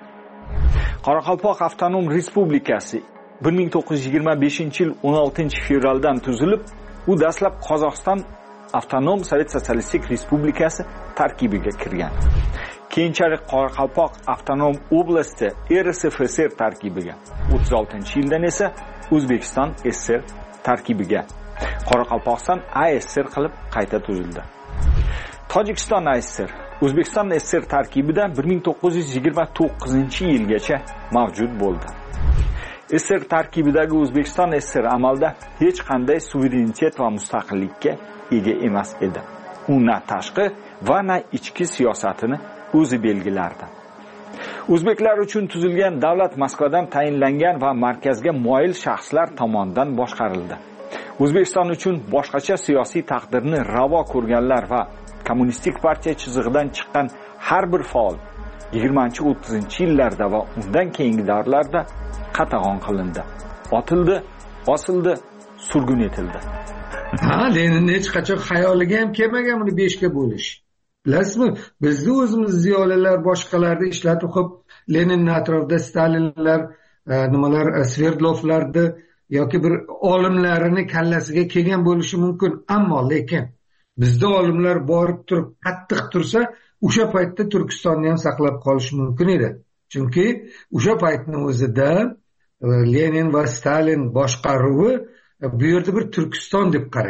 Qoraqalpoq avtonom respublikasi bir ming to'qqiz yuz yigirma beshinchi yil o'n oltinchi fevraldan tuzilib, u dastlab Qozog'iston avtonom Sovet Sotsialistik Respublikasi tarkibiga kirgan. Keyinchalik Qoraqalpoq avtonom oblasti R S F S R tarkibiga, o'ttiz oltinchi yildan esa O'zbekiston S S R tarkibiga, Qoraqalpog'iston A S S R qilib qayta tuzildi. Tojikiston A S S R O'zbekiston S S R tarkibida bir ming to'qqiz yuz yigirma to'qqizinchi yilgacha mavjud bo'ldi. S S R tarkibidagi O'zbekiston S S R amalda hech qanday suverenitet va mustaqillikka ega emas edi. U na tashqi va na ichki siyosatini o'zi belgilardi. O'zbeklar uchun tuzilgan davlat Moskvadan tayinlangan va markazga moyil shaxslar tomonidan boshqarildi. O'zbekiston uchun boshqacha siyosiy taqdirni ravo ko'rganlar va kommunistik partiya chizig'idan chiqqan har bir faol yigirmanchi o'ttizinchi yillarda va undan keyingi davrlarda qatag'on qilindi, otildi, osildi, surgun etildi. Ha, Lenin hech qachon xayoliga ham kelmagan buni beshga bo'lish. Bilasizmi, bizni o'zimiz ziyolilar boshqalarni ishlatib qo'yib, Leninning atrofida Stalinlar, nimalar, Sverdlovlarni yoki bir olimlarini kallasiga kelgan bo'lishi mumkin, ammo lekin bizda olimlar borib turib qattiq tursa, o'sha paytda Turkistonni ham saqlab qolish mumkin edi. Chunki o'sha paytning o'zida Lenin va Stalin boshqaruvi bu yerda bir Turkiston deb qaragan.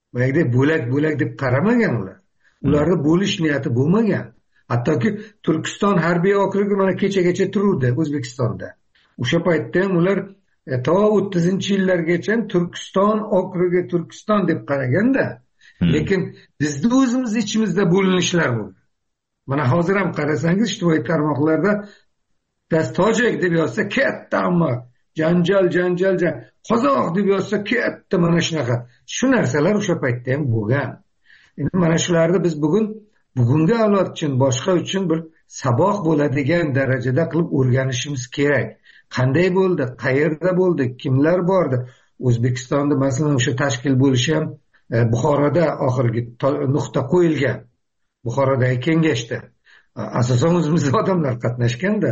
boyagidek bo'lak bo'lak deb qaramagan ular. Ularni bo'lish niyati bo'lmagan. Hattoki Turkiston harbiy okrugi mana kechagacha turuvdi O'zbekistonda. O'sha paytda ham ular e, to o'ttizinchi yillargacha Turkiston okrugi Turkiston deb qaraganda, hmm. lekin bizning o'zimiz ichimizda bo'linishlar bo'ldi. Mana hozir ham qarasangiz ijtimoiy tarmoqlarda das tojik deb yozsa katta amma janjal janjal jan qozoq deb yozsa katta mana shunaqa. Shu narsalar o'sha paytda ham bo'lgan. Endi mana shularni biz bugun bugungi avlod uchun, boshqa uchun bir saboq bo'ladigan darajada qilib o'rganishimiz kerak. Qanday bo'ldi, qayerda bo'ldi, kimlar bordi? O'zbekistonda masalan o'sha tashkil bo'lishi ham e, Buxoroda oxirgi nuqta qo'yilgan. Buxorodagi kengashda asosan o'zimizning odamlar qatnashganda.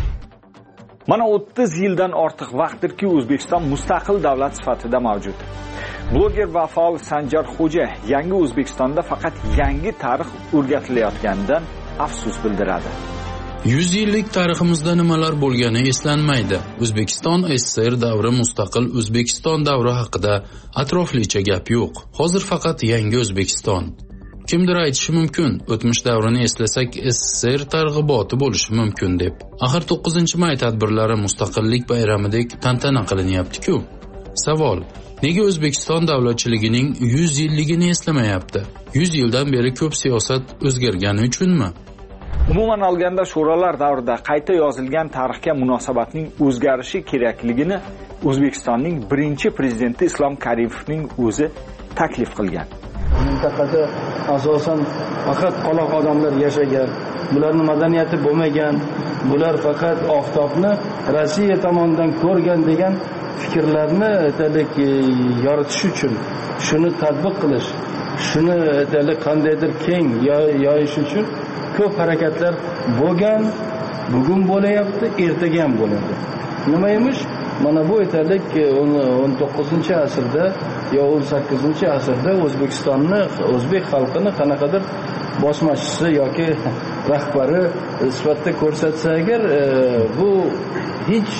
Mana o'ttiz yildan ortiq vaqtdirki O'zbekiston mustaqil davlat sifatida mavjud. Bloger va faol Sanjar Xo'ja yangi O'zbekistonda faqat yangi tarix o'rgatilayotganidan afsus bildiradi. yuz yillik tariximizda nimalar bo'lgani eslanmaydi. O'zbekiston S S R davri, mustaqil O'zbekiston davri haqida atroflicha gap yo'q. Hozir faqat yangi O'zbekiston. Kimdir aytishi mumkin, o'tmish davrini eslasak S S R targ'iboti bo'lishi mumkin deb. Axir to'qqizinchi may tadbirlari mustaqillik bayramidek tantana qilinyapti-ku. Savol: nega O'zbekiston davlatchiligining yuz yilligini eslamayapti? yuz yildan beri ko'p siyosat o'zgargani uchunmi? Umuman olganda sho'rolar davrida qayta yozilgan tarixga munosabatning o'zgarishi kerakligini O'zbekistonning birinchi prezidenti Islom Karimovning o'zi taklif qilgan. Mintaqada asosan faqat qoloq odamlar yashagan, bularning madaniyati bo'lmagan, bular faqat oftobni Rossiya tomonidan ko'rgan degan fikrlarni aytaylik yoritish uchun, shuni tatbiq qilish, shuni aytaylik qandaydir keng yoyish uchun ko'p harakatlar bo'lgan, bugun bo'layapti, ertaga ham bo'ladi. Nima emish? Mana bu aytaylik o'n to'qqizinchi asrda yo o'n sakkizinchi asrda O'zbekistonni, o'zbek xalqini qanaqadir bosmachisi yoki rahbari sifatida ko'rsatsa agar, bu hech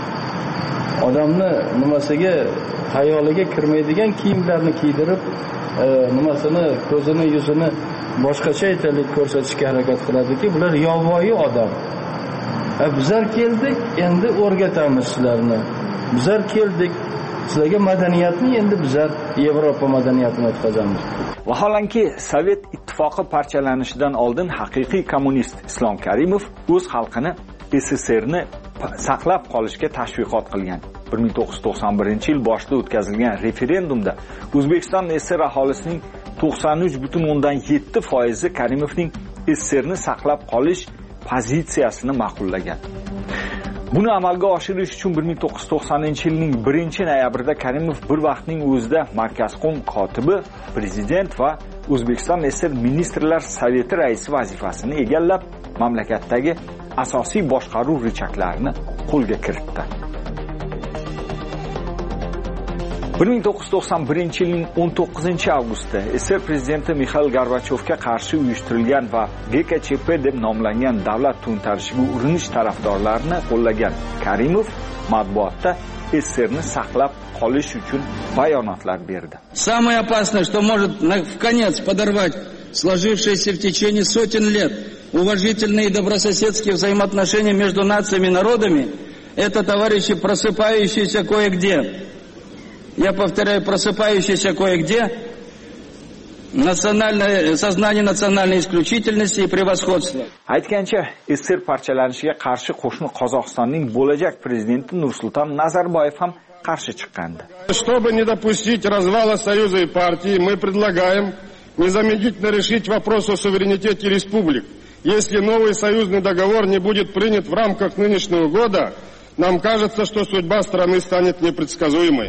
odamni nimasiga, xayoliga kirmaydigan kiyimlarni kiydirib, nimasini, ko'zini, yuzini boshqacha aytaylik ko'rsatishga harakat qiladiki, bular yovvoyi odam. Bizlar keldik, endi o'rgatamiz sizlarni. Bizlar keldik, sizlarga madaniyatni endi bizlar Yevropa madaniyatini o'tkazamiz. Vaholanki Sovet ittifoqi parchalanishidan oldin haqiqiy kommunist Islom Karimov o'z xalqini S S Rni saqlab qolishga tashviqot qilgan. bir ming to'qqiz yuz to'qson birinchi yil boshida o'tkazilgan referendumda O'zbekiston S S R aholisining to'qson uch butun o'ndan yetti foizi Karimovning S S Rni saqlab qolish pozitsiyasini ma'qullagan. Buni amalga oshirish uchun bir ming to'qqiz yuz to'qsoninchi yilning birinchi noyabrida Karimov bir vaqtning o'zida Markazqo'm kotibi, prezident va O'zbekiston S S R ministrlar soveti raisi vazifasini egallab, mamlakatdagi asosiy boshqaruv richaklarini qo'lga kiritdi. bir ming to'qqiz yuz to'qson birinchi yilning o'n to'qqizinchi avgustida S S R prezidenti Mixail Gorbachyovga qarshi uyushtirilgan va G K Ch P deb nomlangan davlat to'ntarishiga urinish tarafdorlarini qo'llagan Karimov matbuotda S S Rni saqlab qolish uchun bayonotlar berdi. Самое опасное, что может в конец подорвать сложившиеся в течение сотен лет уважительные и добрососедские взаимоотношения между нациями и народами, это, товарищи, просыпающиеся кое-где. Я повторяю, просыпающиеся кое-где национальное сознание национальной исключительности и превосходства. Aytgancha, S S R parchalanishiga qarshi qo'shni Qozog'istonning bo'lajak prezidenti Nursulton Nazarboyev ham qarshi chiqqandi. Чтобы не допустить развала Союза и партии, мы предлагаем незамедлительно решить вопрос о суверенитете республик. Если новый союзный договор не будет принят в рамках нынешнего года, нам кажется, что судьба страны станет непредсказуемой.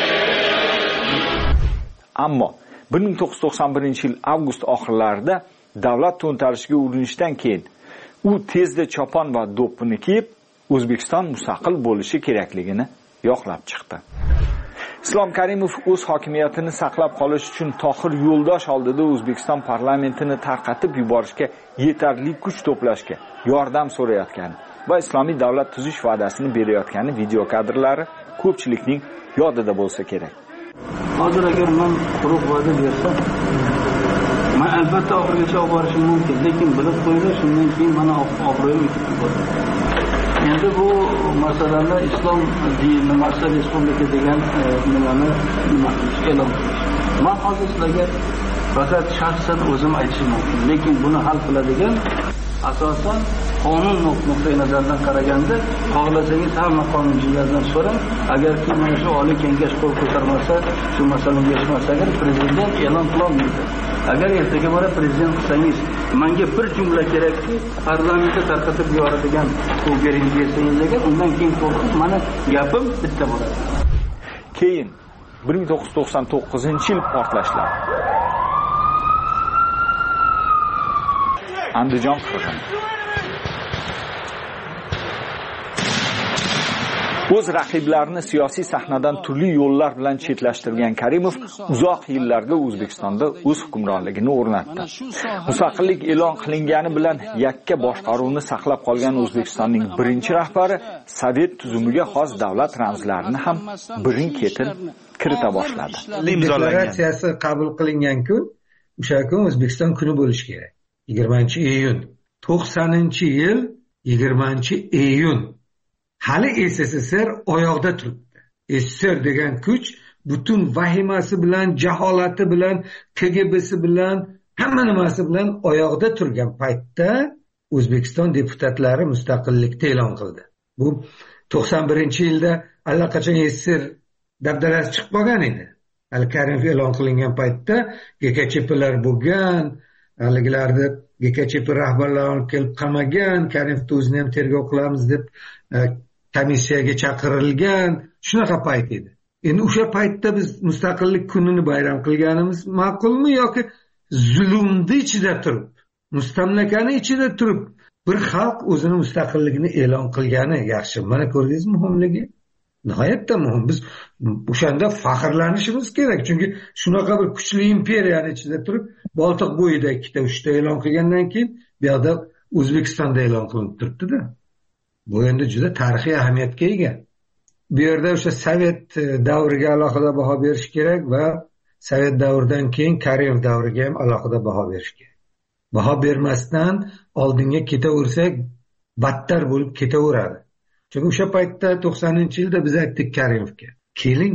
Ammo bir ming to'qqiz yuz to'qson birinchi yil avgust oxirlarida davlat to'ntarishiga urinishdan keyin u tezda chopon va do'ppini kiyib O'zbekiston mustaqil bo'lishi kerakligini yoqlab chiqdi. Islom Karimov o'z hokimiyatini saqlab qolish uchun Tohir Yo'ldosh oldida O'zbekiston parlamentini tarqatib yuborishga yetarli kuch to'plashga yordam so'rayotgani va islomiy davlat tuzish va'dasini berayotgani video kadrlari ko'pchilikning yodida bo'lsa kerak. Hozir agar men quruq va'da bersam, men albatta oxirigacha olib borishim mumkin, lekin bilib qo'yinglar, shundan keyin mana obro'yim ketib qoladi. Endi bu masalalar islom dini maqsad respublika degan nimani nima qilish e'lon qilish. Men hozir sizlarga faqat shaxsan o'zim aytishim mumkin, lekin buni hal qiladigan asosan qonun nuqtai nazaridan qaraganda xohlasangiz hamma qonunchilardan so'rang, agarki mana shu oliy kengash qo'l ko'tarmasa, shu masalani yechmasa, agar prezident e'lon qilolmaydi. Agar ertaga bora prezident qilsangiz, menga bir jumla kerakki, parlamentga tarqatib yuboradigan bu bering desangiz, agar undan keyin qo'rqib, mana gapim bitta bo'ladi. Keyin bir ming to'qqiz yuz to'qson to'qqizinchi yil portlashlar. Andijon qirg'ini. O'z raqiblarini siyosiy sahnadan turli yo'llar bilan chetlashtirgan Karimov uzoq yillarga O'zbekistonda o'z hukmronligini o'rnatdi. Mustaqillik e'lon qilingani bilan yakka boshqaruvni saqlab qolgan O'zbekistonning birinchi rahbari Sovet tuzumiga xos davlat ramzlarini ham birin-ketin kirita boshladi. Deklaratsiyasi qabul qilingan kun, o'sha kun O'zbekiston kuni bo'lishi kerak. yigirmanchi iyun. to'qsoninchi yil yigirmanchi iyun. Hali S S S R oyoqda turibdi. S S S R degan kuch butun vahimasi bilan, jaholati bilan, K G B'si bilan, hamma nimasi bilan oyoqda turgan paytda O'zbekiston deputatlari mustaqillikni e'lon qildi. Bu to'qson birinchi yilda allaqachon S S S R dabdalasi chiqib qolgan edi. Al-Karimov e'lon qilingan paytda G K Ch P'lar bo'lgan, haligilarni G K Ch P rahbarlari kelib qamagan, Karimovni o'zini ham tergov qilamiz deb komissiyaga chaqirilgan, shunaqa payt edi. Endi o'sha paytda biz mustaqillik kunini bayram qilganimiz ma'qulmi yoki zulmni ichida turib, mustamlakani ichida turib bir xalq o'zini mustaqilligini e'lon qilgani yaxshi? Mana ko'rdingizmi muhimligi? Nihoyatda muhim. Biz o'shanda faxrlanishimiz kerak, chunki shunaqa bir kuchli imperiyani ichida turib, Boltiq bo'yida ikkita uchta e'lon qilgandan keyin bu yoqda O'zbekistonda e'lon qilinib turibdi-da. Bu endi juda tarixiy ahamiyatga ega. Bu yerda o'sha Sovet davriga alohida baho berish kerak va Sovet davridan keyin Karimov davriga ham alohida baho berish kerak. Baho bermasdan oldinga ketaversak, battar bo'lib ketaveradi. Chunki o'sha paytda to'qsoninchi yilda biz aytdik Karimovga, keling,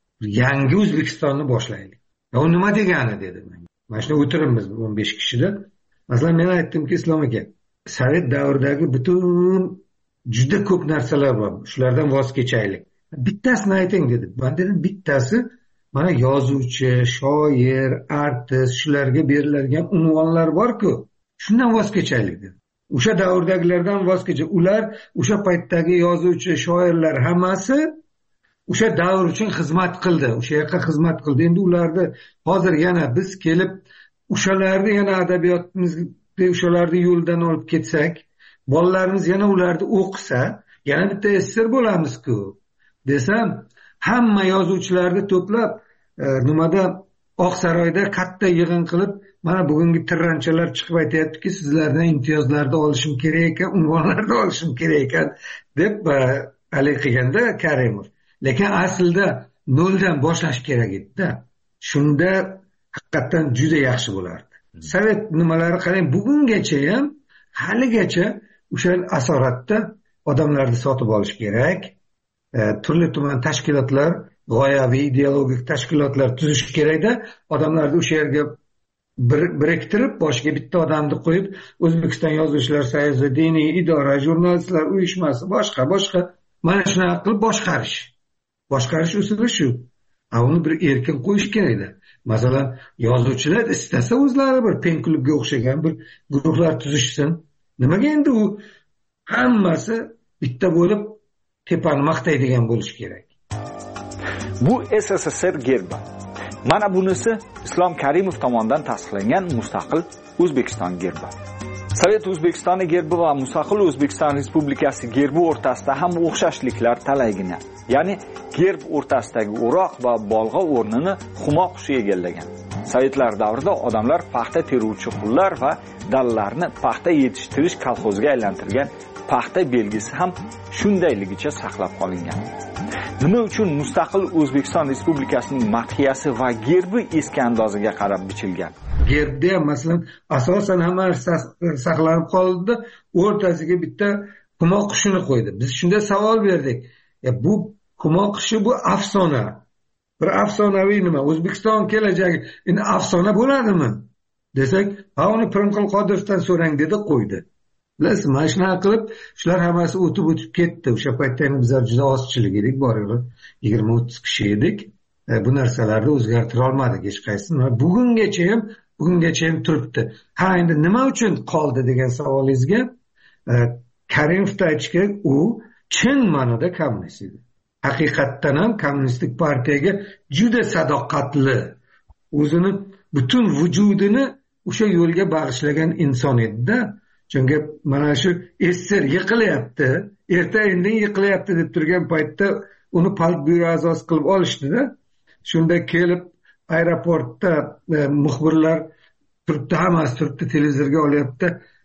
yangi O'zbekistonni boshlaylik. U nima degani dedi menga. Mana shunda o'tiribmiz o'n besh kishida. Masalan, men aytdimki, Islom aka, Sovet davridagi butun juda ko'p narsalar bor. Shulardan voz kechaylik. Bittasini ayting dedi. Men dedim, bittasi mana yozuvchi, shoir, artist, shularga beriladigan unvonlar bor-ku, shundan voz kechaylik dedi. O'sha davrdagilardan voz kechib, ular o'sha paytdagi yozuvchi, shoirlar hammasi o'sha davr uchun xizmat qildi, o'sha yoqqa xizmat qildi. Endi ularni hozir yana biz kelib o'shalarni yana adabiyotimizda o'shalarni yo'ldan olib ketsak, bolalarimiz yana ularni o'qisa, yana bitta S S S R bo'lamiz-ku desam, hamma yozuvchilarni to'plab e, nimada Oqsaroyda katta yig'in qilib, mana bugungi tirranchalar chiqib aytayaptiki, sizlardan imtiyozlarni olishim kerak ekan, unvonlarni olishim kerak ekan deb hali qilganda Karimov. Lekin aslida noldan boshlash kerak edi-da. Shunda haqiqatan juda yaxshi bo'lardi. Sovet nimalari qarang, bugungacha ham haligacha o'sha asoratda odamlarni sotib olish kerak. E, turli tuman tashkilotlar, g'oyaviy ideologik tashkilotlar tuzish kerakda, odamlarni o'sha yerga bir, biriktirib, boshiga bitta odamni qo'yib, O'zbekiston Yozuvchilar soyuzi, diniy idora, jurnalistlar uyushmasi, boshqa boshqa mana shunaqa qilib boshqarish. Boshqarish usuli shu. A uni bir erkin qo'yish kerakda. Masalan, yozuvchilar istasa o'zlari bir pen klubga o'xshagan bir guruhlar tuzishsin. Nimaga endi u hammasi bitta bo'lib tepani maqtaydigan bo'lish kerak? Bu S S S R gerbi. Mana bunisi Islom Karimov tomonidan tasdiqlangan mustaqil O'zbekiston gerbi. Sovet O'zbekistoni gerbi va Mustaqil O'zbekiston Respublikasi gerbi o'rtasida ham o'xshashliklar talaygina. Ya'ni gerb o'rtasidagi o'roq va bolg'a o'rnini humo qushi egallagan. Sovetlar davrida odamlar paxta teruvchi qullar va dallarni paxta yetishtirish kolxoziga aylantirgan paxta belgisi ham shundayligicha saqlab qolingan. Nima uchun Mustaqil O'zbekiston Respublikasining madhiyasi va gerbi eski andozaga qarab bichilgan? Gerbda ham masalan asosan hamma saqlanib qoldi, o'rtasiga bitta humo qushini qo'ydi. Biz shunda savol berdik. E bu humo qushi bu afsona. Bir afsonaviy nima? O'zbekiston kelajagi endi afsona bo'ladimi? Desak, ha uni Pirimqul Qodirovdan so'rang dedi, qo'ydi. Bilasizmi, mana shunaqa qilib, shular hammasi o'tib o'tib ketdi. O'sha paytda bizlar juda ozchilik edik, bor-yo'q yigirma o'ttiz kishi edik. E, bu narsalarni o'zgartira olmadik hech qaysini. Bugungacha ham bugungacha ham turibdi. Ha, endi nima uchun qoldi degan savolingizga e, Karimovda aytish kerak, u chin ma'noda kommunist edi. Haqiqatdan ham kommunistik partiyaga juda sadoqatli, o'zini butun vujudini o'sha yo'lga bag'ishlagan inson edi-da. Chunki mana shu S S R yiqilyapti, erta indin yiqilyapti deb turgan paytda uni politbyuro a'zosi qilib olishdi-da. Shunda kelib aeroportda e, muxbirlar turibdi, hammasi turibdi, televizorga olyapti.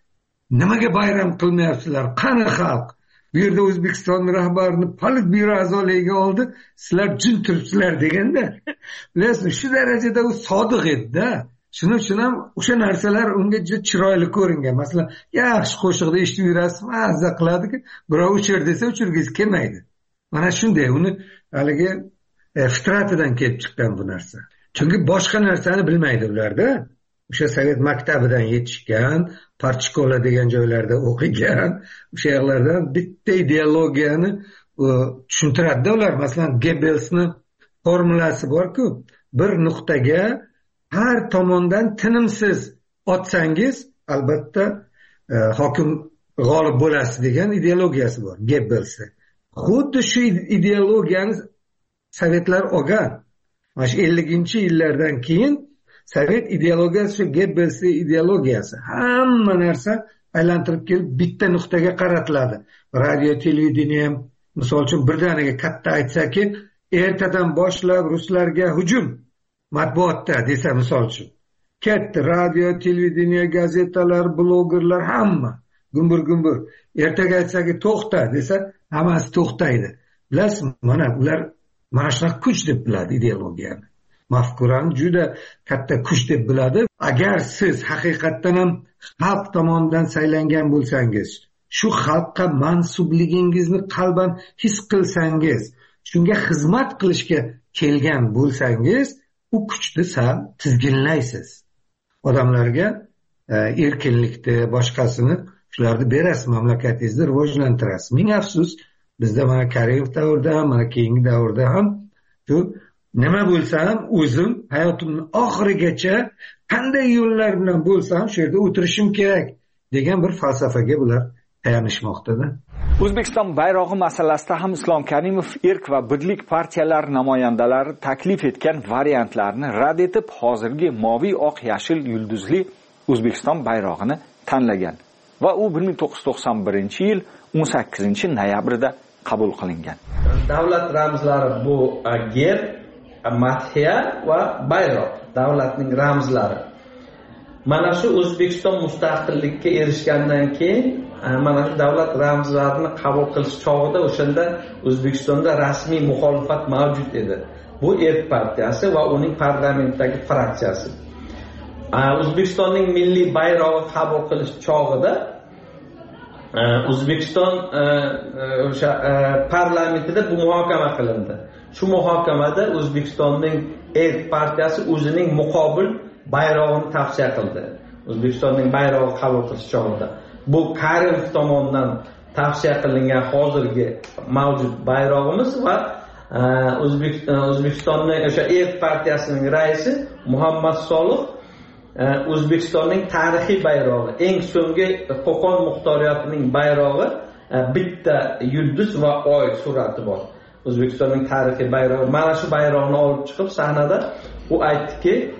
Nimaga bayram qilmayapsizlar? Qani xalq? Bu yerda O'zbekiston rahbarini politbyuro a'zoligiga oldi, sizlar jin turibsizlar deganda. Bilasizmi, shu darajada u sodiq edi-da. Shuning uchun ham o'sha narsalar unga juda chiroyli ko'ringan. Masalan, yaxshi qo'shiqda eshitib yurasiz, mazza qiladi-ki, birov o'chir desa o'chirgingiz kelmaydi. Mana shunday, uni haligi e, fitratidan kelib chiqqan bu narsa. Chunki boshqa narsani bilmaydi ularda. O'sha Sovet maktabidan yetishgan, Parchikola degan joylarda o'qigan, o'sha yerlardan bitta ideologiyani tushuntiradi ular. Masalan, Goebbelsning formulasi bor-ku, bir nuqtaga har tomondan tinimsiz otsangiz, albatta e, hokim g'olib bo'lasiz degan ideologiyasi bor Goebbelsning. Xuddi shu ideologiyani Sovetlar olgan. Mana shu elliginchi yillardan keyin Sovet ideologiyasi shu Goebbelsning ideologiyasi. Hamma narsa aylantirib kelib bitta nuqtaga qaratiladi. Radio, televideniya ham misol uchun birdaniga katta aytsaki, ertadan boshlab ruslarga hujum matbuotda desa misol uchun. Katta radio, televideniya, gazetalar, blogerlar hamma gumbur-gumbur. Ertaga aytsaki to'xta desa, hammasi to'xtaydi. Bilasizmi, mana ular mana shunaqa kuch deb biladi ideologiyani. Mafkurani juda katta kuch deb biladi. Agar siz haqiqatdan ham xalq tomonidan saylangan bo'lsangiz, shu xalqqa mansubligingizni qalban his qilsangiz, shunga xizmat qilishga kelgan bo'lsangiz, u kuchni sal tizginlaysiz. Odamlarga e, erkinlikni, boshqasini shularni berasiz, mamlakatingizni rivojlantirasiz. Ming afsus, bizda mana Karimov davrida ham, mana keyingi davrda ham shu nima bo'lsa ham o'zim hayotimning oxirigacha qanday yo'llar bilan bo'lsa ham shu yerda o'tirishim kerak degan bir falsafaga bular tayanishmoqda-da. O'zbekiston bayrog'i masalasida ham Islom Karimov Erk va Birlik partiyalari namoyandalari taklif etgan variantlarni rad etib, hozirgi moviy, oq, yashil yulduzli O'zbekiston bayrog'ini tanlagan va u bir ming to'qqiz yuz to'qson birinchi yil o'n sakkizinchi noyabrida qabul qilingan. Davlat ramzlari bu gerb, madhiya va bayroq, davlatning ramzlari. Mana shu O'zbekiston mustaqillikka erishgandan keyin mana shu davlat ramzlarini qabul qilish chog'ida o'shanda O'zbekistonda rasmiy muxolifat mavjud edi. Bu Erk partiyasi va uning parlamentdagi fraksiyasi. O'zbekistonning milliy bayrog'i qabul qilish chog'ida O'zbekiston o'sha parlamentida bu muhokama qilindi. Shu muhokamada O'zbekistonning Erk partiyasi o'zining muqobil bayrog'ini tavsiya qildi. O'zbekistonning bayrog'i qabul qilish chog'ida bu Karimov tomonidan tavsiya qilingan hozirgi mavjud bayrog'imiz va O'zbekistonning o'sha Erk partiyasining raisi Muhammad Solih O'zbekistonning tarixiy bayrog'i, eng so'nggi Qo'qon muxtoriyatining bayrog'i, bitta yulduz va oy surati bor. O'zbekistonning tarixiy bayrog'i. Mana shu bayroqni olib chiqib sahnada u aytdiki,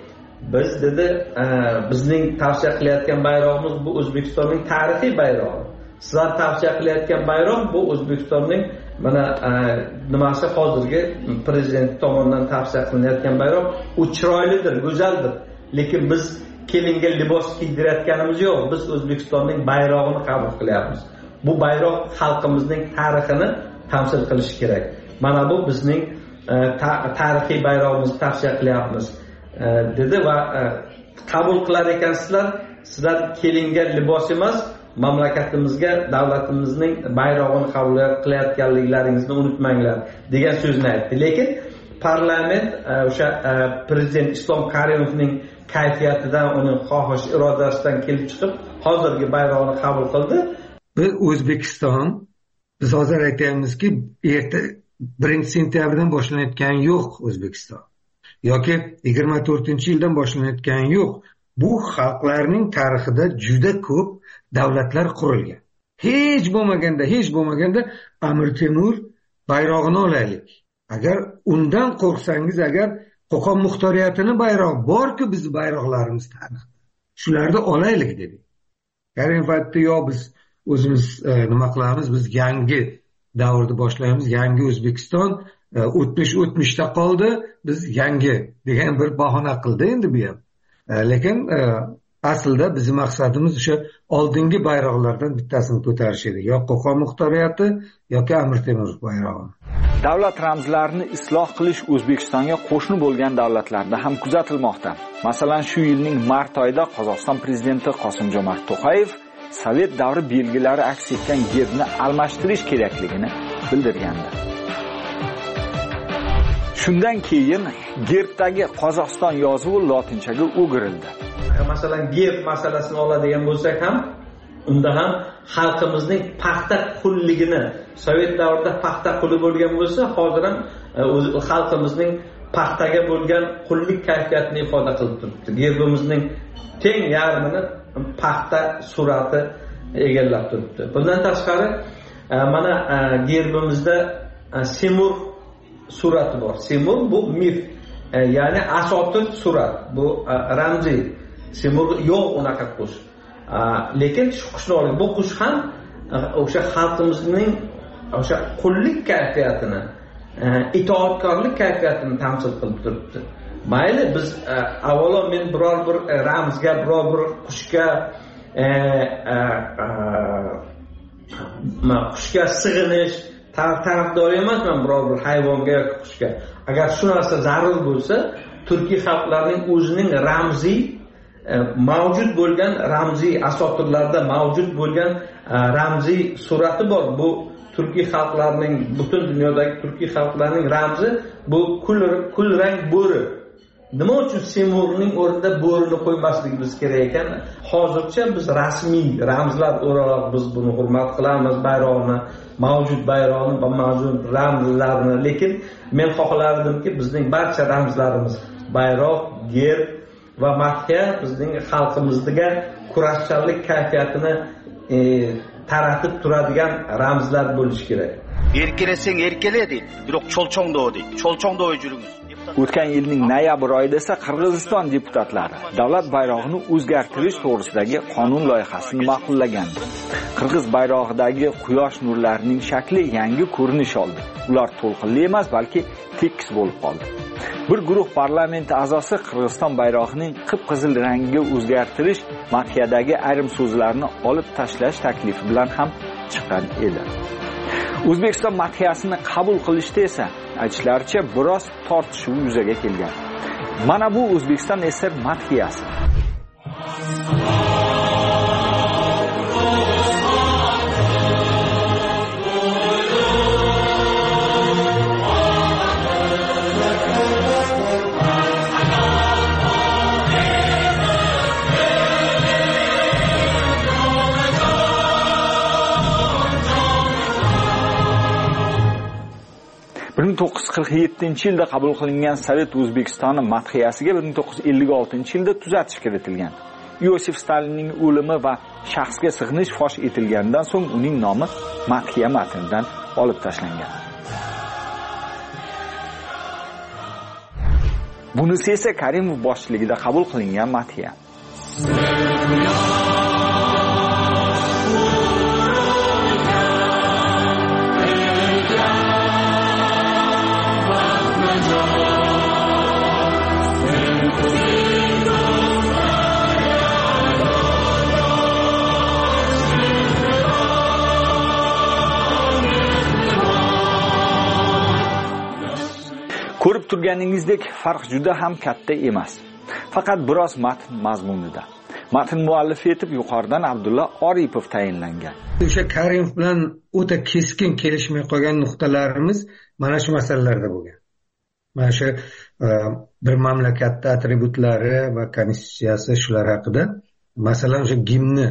biz dedi bizning tavsiya qilayotgan bayrog'imiz bu O'zbekistonning tarixiy bayrog'i. Sizlar tavsiya qilayotgan bayroq bu O'zbekistonning mana nimasi hozirgi prezident tomonidan tavsiya qilinayotgan bayroq. U chiroylidir, go'zaldir, lekin biz kelinga libos kiydirayotganimiz yo'q. Biz O'zbekistonning bayrog'ini qabul qilyapmiz. Bu bayroq xalqimizning tarixini tamsil qilishi kerak. Mana bu bizning tarixiy bayrog'imizni tavsiya qilyapmiz dedi va qabul qilar ekansizlar. Sizlar kelinga libos emas, mamlakatimizga, davlatimizning bayrog'ini qabul qilayotganliklaringizni unutmanglar degan so'zni aytdi. Lekin parlament o'sha prezident Islom Karimovning kayfiyatidan, uning xohish irodasidan kelib chiqib hozirgi bayrog'ini qabul qildi. Biz O'zbekiston, biz hozir aytamizki, erta birinchi sentyabrdan boshlanayotgan yo'q O'zbekiston. Yoki yigirma to'rtinchi yildan boshlanayotgan yo'q. Bu xalqlarning tarixida juda ko'p davlatlar qurilgan. Hech bo'lmaganda, hech bo'lmaganda Amir Temur bayrog'ini olaylik. Agar undan qo'rqsangiz, agar Qo'qon muxtoriyatini bayrog'i bor-ku bizning bayroqlarimiz tarixda. Shularni olaylik dedik. Karim Fatdi yo biz o'zimiz nima qilamiz? Biz yangi davrni boshlaymiz. Yangi O'zbekiston o'tmish o'tmishda qoldi. Biz yangi degan bir bahona qildi endi bu ham. Lekin aslida bizning maqsadimiz o'sha oldingi bayroqlardan bittasini ko'tarish edi. Yo Qo'qon muxtoriyati yoki Amir Temur bayrog'i. Davlat ramzlarini isloh qilish O'zbekistonga qo'shni bo'lgan davlatlarda ham kuzatilmoqda. Masalan, shu yilning mart oyida Qozog'iston prezidenti Qosim-Jomart To'qayev Sovet davri belgilari aks etgan gerbni almashtirish kerakligini bildirgandi. Shundan keyin gerbdagi Qozog'iston yozuvi lotinchaga o'girildi. Masalan, gerb masalasini oladigan bo'lsak ham, unda ham xalqimizning paxta qulligini, Sovet davrida paxta quli bo'lgan bo'lsa, hozir ham xalqimizning paxtaga bo'lgan qullik kayfiyatini ifoda qilib turibdi. Gerbimizning teng yarmini paxta surati egallab turibdi. Bundan tashqari mana gerbimizda Simur surati bor. Simur bu mif, ya'ni asotir surat, bu ramziy. Simur yo'q unaqa qush. Lekin shu qushni oling, bu qush ham o'sha xalqimizning o'sha qullik kayfiyatini, itoatkorlik kayfiyatini tamsil qilib turibdi. Mayli biz avvalo men biror bir ramzga, biror bir qushga qushga sig'inish tarafdori emasman, biror bir hayvonga yoki qushga. Agar shu narsa zarur bo'lsa, turkiy xalqlarning o'zining ramziy mavjud bo'lgan ramziy asotirlarda mavjud bo'lgan ramziy surati bor. Bu turkiy xalqlarning, butun dunyodagi turkiy xalqlarning ramzi bu kul kul rang bo'ri. Nima uchun Simurning o'rnida bo'rini qo'ymasligimiz kerak ekan? Hozircha biz rasmiy ramzlar o'laroq biz buni hurmat qilamiz, bayroqni, mavjud bayroqni va mavjud ramzlarni. Lekin men xohlardimki, bizning barcha ramzlarimiz, bayroq, gerb va madhiya bizning xalqimizga kurashchanlik kayfiyatini e, taratib turadigan ramzlar bo'lishi kerak. Erkeleseng erkele deydi, biroq cho'lchongdo deydi. Cho'lchongdo yurungiz. O'tgan yilning noyabr oyida esa Qirg'iziston deputatlari davlat bayrog'ini o'zgartirish to'g'risidagi qonun loyihasini ma'qullagandi. Qirg'iz bayrog'idagi quyosh nurlarining shakli yangi ko'rinish oldi. Ular to'lqinli emas, balki tekis bo'lib qoldi. Bir guruh parlament a'zosi Qirg'iziston bayrog'ining qip-qizil rangiga o'zgartirish, madhiyadagi ayrim so'zlarni olib tashlash taklifi bilan ham chiqqan edi. O'zbekiston madhiyasini qabul qilishda esa aytishlaricha biroz tortishuv yuzaga kelgan. Mana bu O'zbekiston S S R madhiyasi. bir ming to'qqiz yuz qirq yettinchi yilda qabul qilingan Sovet O'zbekistoni madhiyasiga bir ming to'qqiz yuz ellik oltinchi yilda tuzatish kiritilgan. Iosif Stalinning o'limi va shaxsga sig'inish fosh etilgandan so'ng uning nomi madhiya matnidan olib tashlangan. Bunisi esa Karimov boshchiligida qabul qilingan madhiya. Ko'rib turganingizdek, farq juda ham katta emas. Faqat biroz matn mazmunida. Matn muallifi etib yuqoridan Abdulla Oripov tayinlangan. O'sha Karimov bilan o'ta keskin kelishmay qolgan nuqtalarimiz mana shu masalalarda bo'lgan. Mana shu bir mamlakatda atributlari va konstitutsiyasi shular haqida, masalan, o'sha gimni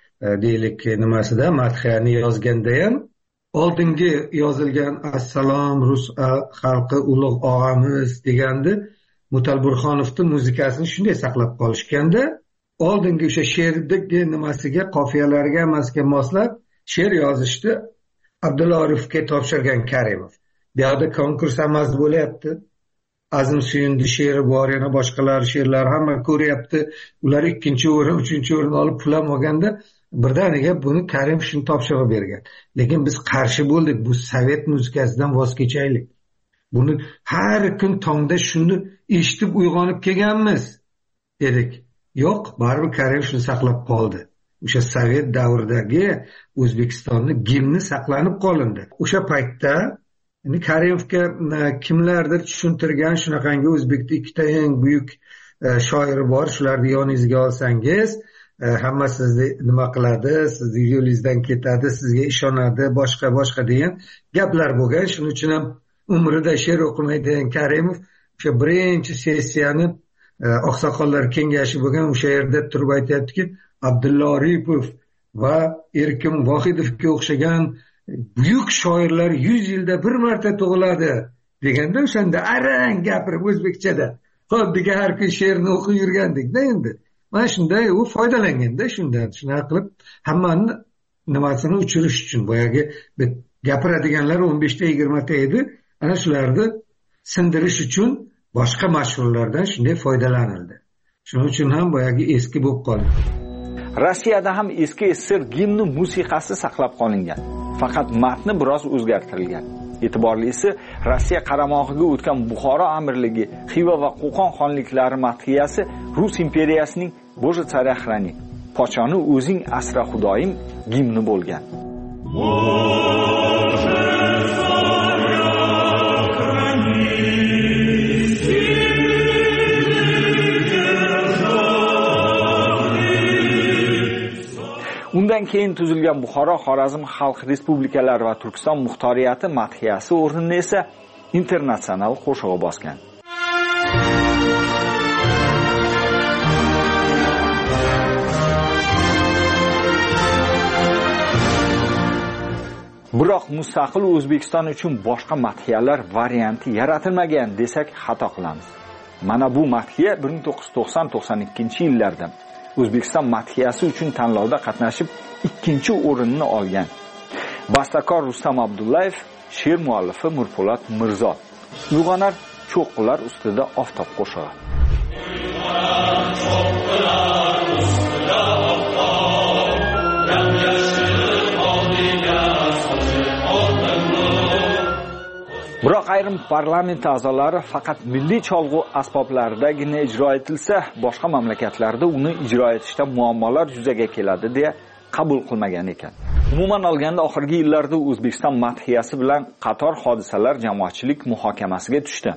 deylik nimasida madhiyani yozganda ham oldingi yozilgan assalom rus xalqi ulug' og'amiz degandi, Mutal Burxonovning muzikasini shunday saqlab qolishganda, oldingi o'sha she'rdagi nimasiga, qofiyalariga emasga moslab she'r yozishni Abdulla Oripovga topshirgan Karimov. Bu yerda konkurs emas bo'lyapti. Azim Suyundi she'ri bor, yana boshqalar she'rlar hamma ko'ryapti. Ular ikkinchi o'rin, uchinchi o'rin olib pul ham olganda birdaniga buni Karim shuni topshirib bergan. Lekin biz qarshi bo'ldik, bu sovet muzikasidan voz kechaylik. Buni har kun tongda shuni eshitib uyg'onib kelganmiz dedik. Yo'q, baribir Karim shuni saqlab qoldi. O'sha sovet davridagi O'zbekistonning gimni saqlanib qolindi. O'sha paytda ya'ni Karimovga kimlardir tushuntirgan shunaqangi o'zbekda ikkita eng buyuk shoiri bor, shularni yoningizga olsangiz hamma sizni nima qiladi, sizni yo'lingizdan ketadi, sizga ishonadi, boshqa boshqa degan gaplar bo'lgan. Shuning uchun ham umrida she'r o'qimaydigan Karimov o'sha birinchi sessiyani oqsoqollar kengashi bo'lgan o'sha yerda turib aytayaptiki, Abdulla Oripov va Erkim Vohidovga o'xshagan buyuk shoirlar yuz yilda bir marta tug'iladi deganda o'shanda arang gapirib o'zbekchada xuddiga har kun she'rni o'qib yurgandek-da endi. Mana shunday u foydalanganda shundan shunaqa qilib hammani nimasini uchirish uchun boyagi gapiradiganlar o'n beshta yigirma ta edi. Ana shularni sindirish uchun boshqa mashhurlardan shunday foydalanildi. Shuning uchun ham boyagi eski bo'lib qoldi. Rossiyada ham eski S S R gimni musiqasi saqlab qolingan. Faqat matni biroz o'zgartirilgan. E'tiborlisi, Rossiya qaramog'iga o'tgan Buxoro amirligi, Xiva va Qo'qon xonliklari madhiyasi Rus imperiyasining Boja Tsarya Xrani, pochoni o'zing asra xudoyim gimni bo'lgan. Undan keyin tuzilgan Buxoro, Xorazm Xalq Respublikalari va Turkiston muxtoriyati madhiyasi o'rnini esa internatsional qo'shig'i bosgan. Biroq mustaqil O'zbekiston uchun boshqa madhiyalar varianti yaratilmagan desak xato qilamiz. Mana bu madhiya bir ming to'qqiz yuz to'qson to'qson ikkinchi yillarda O'zbekiston madhiyasi uchun tanlovda qatnashib ikkinchi o'rinni olgan. Bastakor Rustam Abdullayev, she'r muallifi Mirpo'lat Mirzo. Uyg'onar cho'qqilar ustida oftob qo'shig'i. Biroq ayrim parlament a'zolari faqat milliy cholg'u asboblaridagina ijro etilsa, boshqa mamlakatlarda uni ijro etishda muammolar yuzaga keladi deya qabul qilmagan ekan. Umuman olganda oxirgi yillarda O'zbekiston madhiyasi bilan qator hodisalar jamoatchilik muhokamasiga tushdi.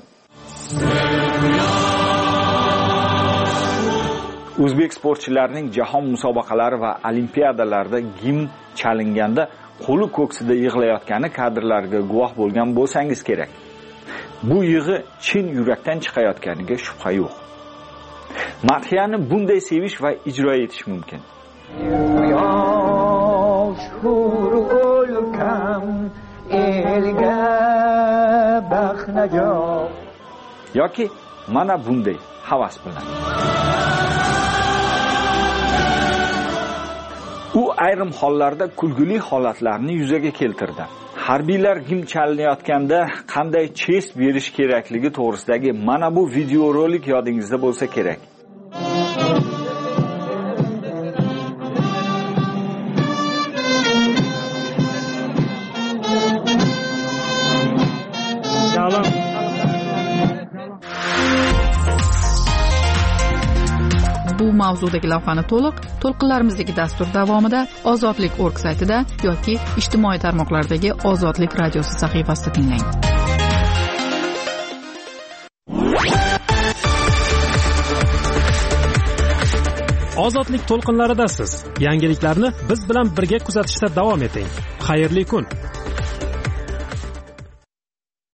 O'zbek sportchilarining jahon musobaqalari va olimpiadalarda gimn chalinganda qo'li ko'ksida yig'layotgani kadrlarga guvoh bo'lgan bo'lsangiz kerak. Bu yig'i chin yurakdan chiqayotganiga shubha yo'q. Madhiyani bunday sevish va ijro etish mumkin. Yoki mana bunday havas bilan. U ayrim hollarda kulgili holatlarni yuzaga keltirdi. harbiylar gim chalinayotganda qanday chest berish kerakligi to'g'risidagi mana bu videorolik yodingizda bo'lsa kerak. Bu mavzudagi lavhani to'liq to'lqinlarimizdagi dastur davomida ozodlik nokta org saytida yoki ijtimoiy tarmoqlardagi Ozodlik radiosi sahifasida tinglang. Ozodlik to'lqinlaridasiz. Yangiliklarni biz bilan birga kuzatishda davom eting. Xayrli kun.